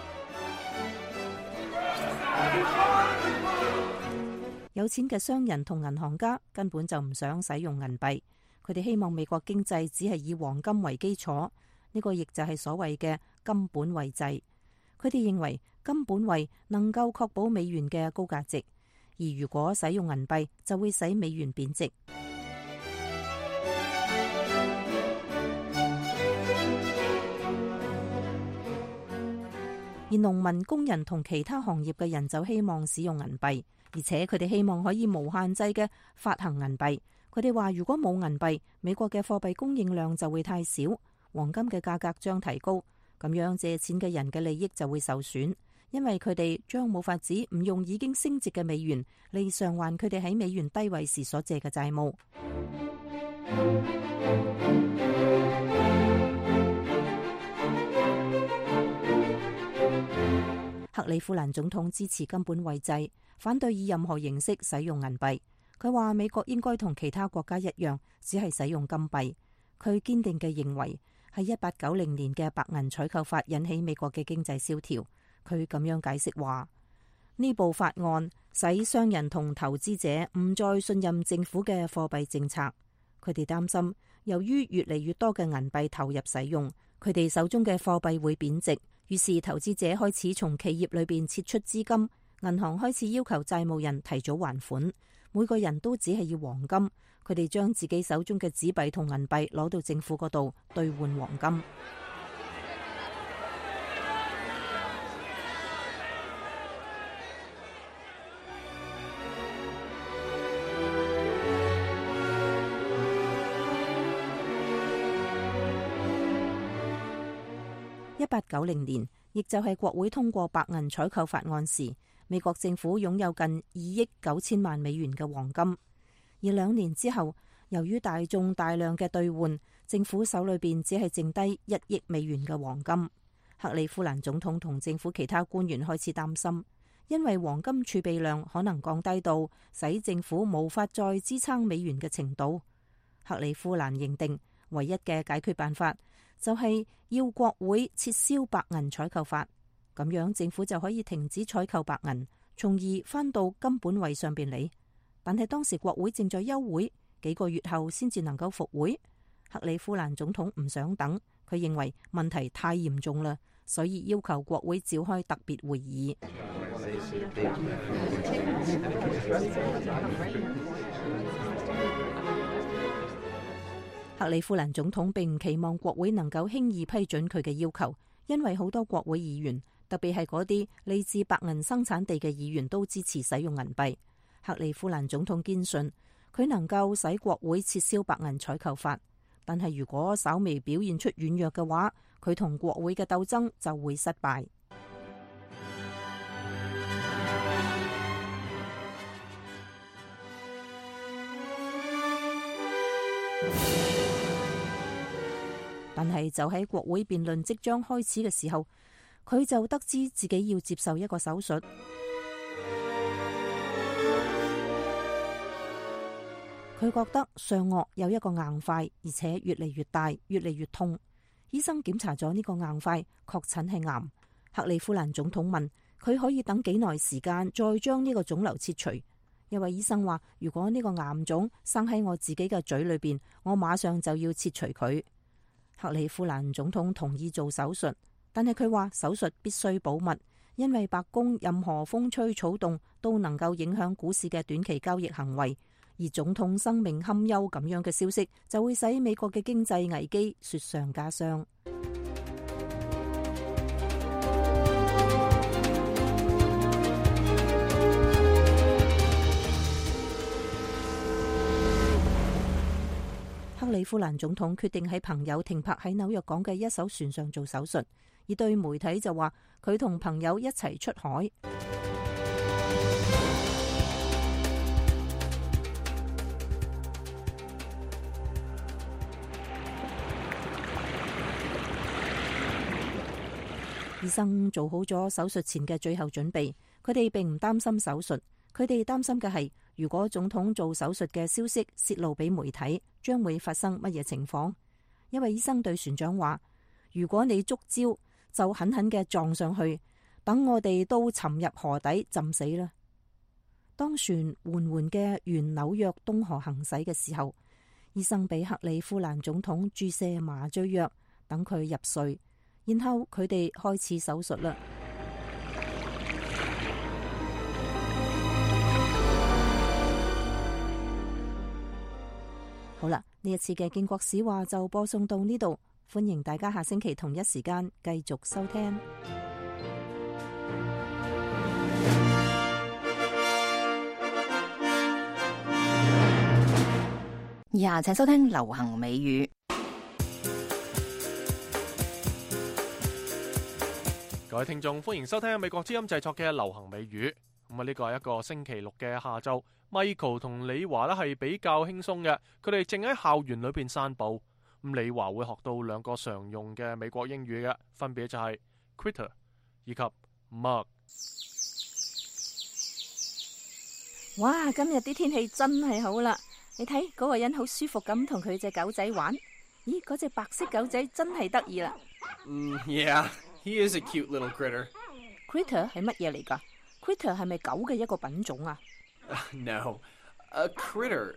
[SPEAKER 5] 有錢嘅商人同銀行家根本就唔想使用銀幣，佢哋希望美國經濟只係以黃金為基礎，呢個亦就係所謂嘅金本位制。佢哋認為金本位能夠確保美元嘅高價值。而如果使用銀幣，就會使美元貶值。而農民、工人同其他行業嘅人就希望使用銀幣，而且佢哋希望可以無限制嘅發行銀幣， 佢哋話如果冇銀幣，美國嘅貨幣供應量就會太少，黃金嘅價格將提高，咁樣借錢嘅人嘅利益就會受損，因為佢哋將冇法子唔用已經升值嘅美元嚟償還佢哋喺美元低位時所借嘅債務。克里夫蘭總統支持金本位制，反對以任何形式使用銀幣。佢話美國應該同其他國家一樣，只係使用金幣。佢堅定嘅認為係1890年嘅白銀採購法引起美國嘅經濟蕭條。佢咁樣解釋話，呢部法案使商人同投資者唔再信任政府嘅貨幣政策。佢哋擔心，由於越嚟越多嘅銀幣投入使用，佢哋手中嘅貨幣會貶值。於是投資者開始從企業裏邊撤出資金，銀行開始要求債務人提早還款。每個人都只係要黃金，佢哋將自己手中嘅紙幣同銀幣攞到政府嗰度兌換黃金。1890年，亦就係國會通過白銀採購法案時，美國政府擁有近2億9千萬美元嘅黃金。而2年之後，由於大眾大量嘅兌換，政府手裏邊只係剩低1億美元嘅黃金。克里夫蘭總統同政府其他官員開始擔心，因為黃金儲備量可能降低到使政府無法再支撐美元嘅程度。克里夫蘭認定唯一嘅解決辦法就係要國會撤銷白銀採購法，咁樣政府就可以停止採購白銀，從而返到金本位上邊嚟。但係當時國會正在休會，幾個月後先至能夠復會。克里夫蘭總統唔想等，佢認為問題太嚴重啦，所以要求國會召開特別會議。克里夫蘭總統並唔期望國會能夠輕易批准佢嘅要求，因為好多國會議員，特別係嗰啲嚟自白銀生產地嘅議員，都支持使用銀幣。克里夫蘭總統堅信佢能夠使國會撤銷白銀採購法，但係如果稍微表現出軟弱嘅話，佢同國會嘅鬥爭就會失敗。但係就喺國會辯論即將開始嘅時候，佢就得知自己要接受一個手術。佢覺得上顎有一個硬塊，而且越嚟越大，越嚟越痛。醫生檢查咗呢個硬塊，確診係癌。克里夫蘭總統問佢可以等幾耐時間再將呢個腫瘤切除。一位醫生話，如果呢個癌腫生喺我自己嘅嘴裏邊，我馬上就要切除佢。克里夫蘭總統同意做手術，但係佢話手術必須保密，因為白宮任何風吹草動都能夠影響股市嘅短期交易行為，而總統生命堪憂咁樣嘅消息就會使美國嘅經濟危機雪上加霜。克里夫蘭總統決定喺朋友停泊喺紐約港嘅一艘船上做手術，而對媒體就話佢同朋友一齊出海。醫生做好咗手術前嘅最後準備，佢哋並唔擔心手術，佢哋擔心嘅係如果總統做手術嘅消息泄露俾媒體，將會發生乜嘢情況。一位醫生對船長話，如果你觸礁，就狠狠嘅撞上去，等我哋都沉入河底浸死啦。當船緩緩嘅沿紐約東河行駛嘅時候，醫生俾克里夫蘭總統注射麻醉藥，等佢入睡。然後佢哋開始手術啦。好啦，呢一次嘅建國史話就播送到呢度，歡迎大家下星期同一時間繼續收聽。
[SPEAKER 3] 以下請收聽流行美語。
[SPEAKER 2] 各位聽眾，歡迎收聽美國之音製作嘅流行美語。咁呢個係一個星期六嘅下晝，Michael 同李華呢係比較輕鬆嘅，佢哋正喺校園裏邊散步。咁李華會學到兩個常用嘅美國英語嘅，分別就係 critter 以及 mug。
[SPEAKER 9] 哇！今日啲天氣真係好啦，你睇嗰個人好舒服咁同佢隻狗仔玩。咦，嗰隻白色狗仔真係得意啦。
[SPEAKER 10] Yeah, he is a cute little critter.
[SPEAKER 9] Critter 係乜嘢嚟㗎？Critter 係咪狗嘅一個品種啊
[SPEAKER 10] No, a critter,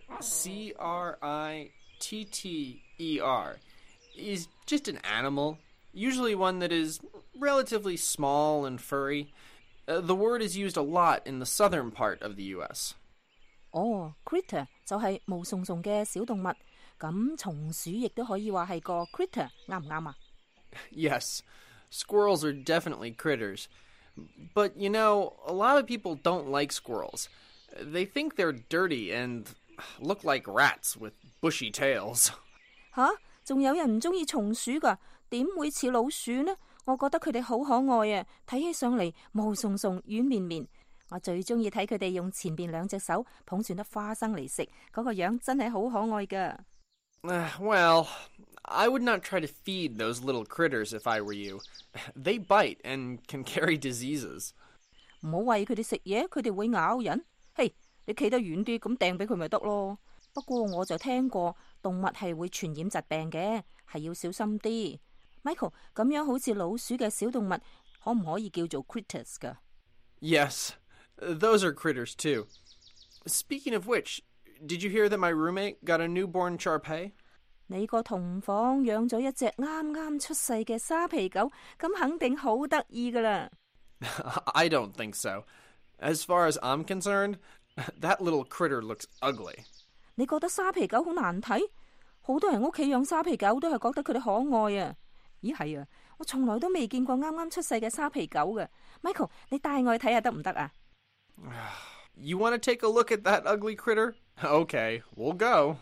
[SPEAKER 10] C-R-I-T-T-E-R, is just an animal, usually one that is relatively small and furry. The word is used a lot in the southern part of the U.S.
[SPEAKER 9] critter 就係毛鬆鬆嘅小動物，咁松鼠亦都可以話係個 critter， 啱唔啱啊？
[SPEAKER 10] Yes, squirrels are definitely critters. But, you know, a lot of people don't like squirrels. They think they're dirty and look like rats with bushy tails.
[SPEAKER 9] 吓，仲有人唔中意松鼠㗎，點會似老鼠呢？我覺得佢哋好可愛啊，睇起上嚟毛鬆鬆、軟綿綿。我最中意睇佢哋用前邊兩隻手捧住粒花生嚟食，嗰個樣真係好可愛㗎。
[SPEAKER 10] Well, I would not try to feed those little critters if I were you. They bite and can carry diseases.
[SPEAKER 9] 唔好餵佢哋食嘢，佢哋會咬人。嘿，你企得遠啲，咁掟俾佢咪得咯。不過我就聽過動物係會傳染疾病嘅，係要小心啲。Michael， 咁樣好似老鼠嘅小動物，可唔可以叫做 critters 㗎？
[SPEAKER 10] Yes, those are critters too. Speaking of which, did you hear that my roommate got a newborn Shar-Pei?
[SPEAKER 9] 你個同房養咗一隻啱啱出世嘅沙皮狗，咁肯定好得意㗎啦。
[SPEAKER 10] I don't think so. As far as I'm concerned, that little critter looks ugly.
[SPEAKER 9] 你覺得沙皮狗好難睇？好多人屋企養沙皮狗都係覺得佢哋可愛啊。咦，係啊，我從來都未見過啱啱出世嘅沙皮狗嘅。Michael， 你帶我去睇下得唔得啊？
[SPEAKER 10] You want to take a look at that ugly critter? Okay, we'll go.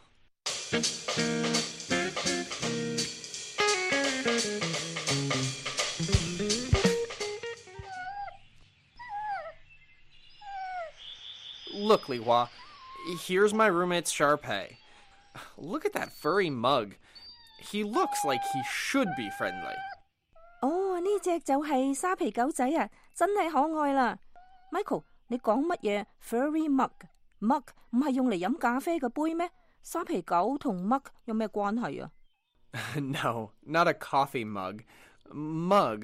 [SPEAKER 10] Look, Li Hua, here's my roommate's Shar-Pei. Look at that furry mug. He looks like he should be friendly.
[SPEAKER 9] 呢隻就係沙皮狗仔啊，真係可愛啦。Michael， 你講乜嘢 furry mug？mug 唔係用嚟飲咖啡嘅杯咩？沙皮狗同 mug 有咩關係啊？
[SPEAKER 10] No, not a coffee mug. Mug,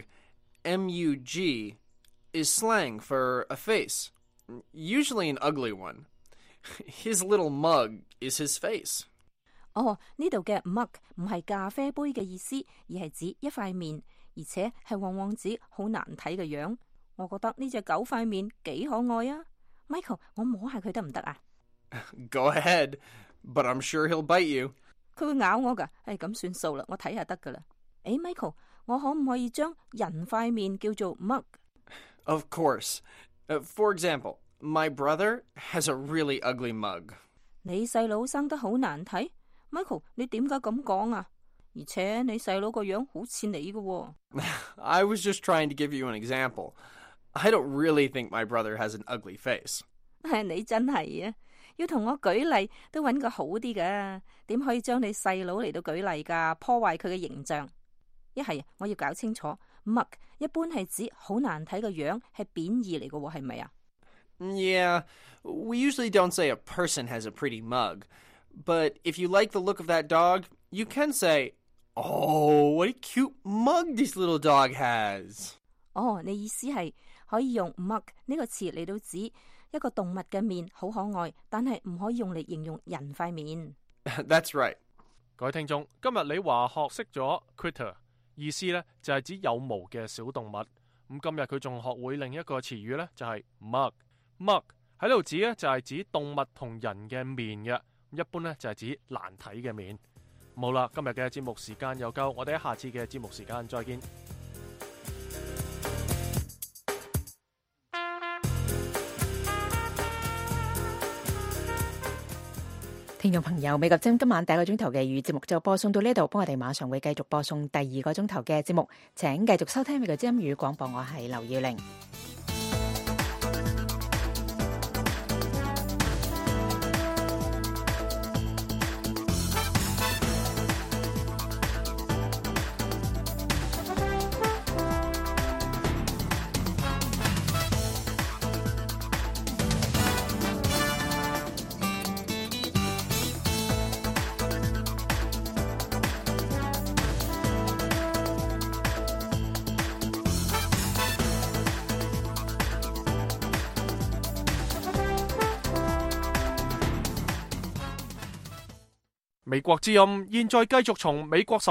[SPEAKER 10] M-U-G, is slang for a face, usually an ugly one. His little mug is his face.
[SPEAKER 9] 呢度嘅 mug 唔係咖啡杯嘅意思，而係指一塊面，而且係往往指好難睇嘅樣。我覺得呢隻狗塊面幾可愛啊。Michael， 我摸下佢得唔得啊？
[SPEAKER 10] Go ahead, but I'm sure he'll bite you.
[SPEAKER 9] 佢會咬我㗎，咁算數啦，我睇下得㗎啦。Michael， 我可唔可以將人塊面叫做 mug？
[SPEAKER 10] Of course. For example, my brother has a really ugly mug.
[SPEAKER 9] 你細佬生得好難睇。Michael， 你點解咁講啊？而且你細佬個樣好似你嘅喎。
[SPEAKER 10] I was just trying to give you an example. I don't really think my brother has an ugly face.
[SPEAKER 9] 你真係啊，要同我舉例都揾個好啲㗎，點可以將你細佬嚟到舉例㗎？破壞佢嘅形象。一係我要搞清楚 ，mug 一般係指好難睇嘅樣，係貶義嚟嘅喎，係咪啊？
[SPEAKER 10] Yeah, we usually don't say a person has a pretty mug. But if you like the look of that dog, you can say, "Oh, what a cute mug this little dog has."
[SPEAKER 9] 你意思係可以用 mug 呢個詞嚟到指一個動物嘅面好可愛，但係唔可以用嚟形容人塊面。
[SPEAKER 10] That's right.
[SPEAKER 2] 各位聽眾，今日李華學識咗 critter， 意思呢就係指有毛嘅小動物。咁今日佢仲學會另一個詞語呢，就係 mug。mug 喺度指呢就係指動物同人嘅面嘅。一般呢就係指難睇嘅面。好啦，今日嘅節目時間又夠，我哋喺下次嘅節目時間再見。
[SPEAKER 3] 聽聽眾朋友，美國今晚第一個鐘頭嘅粵語節目就播送到呢度，幫我哋馬上會繼續播送第二個鐘頭嘅節目，請繼續收聽美國之音語廣播，我係劉耀玲。
[SPEAKER 2] 美國之音現在繼續從美國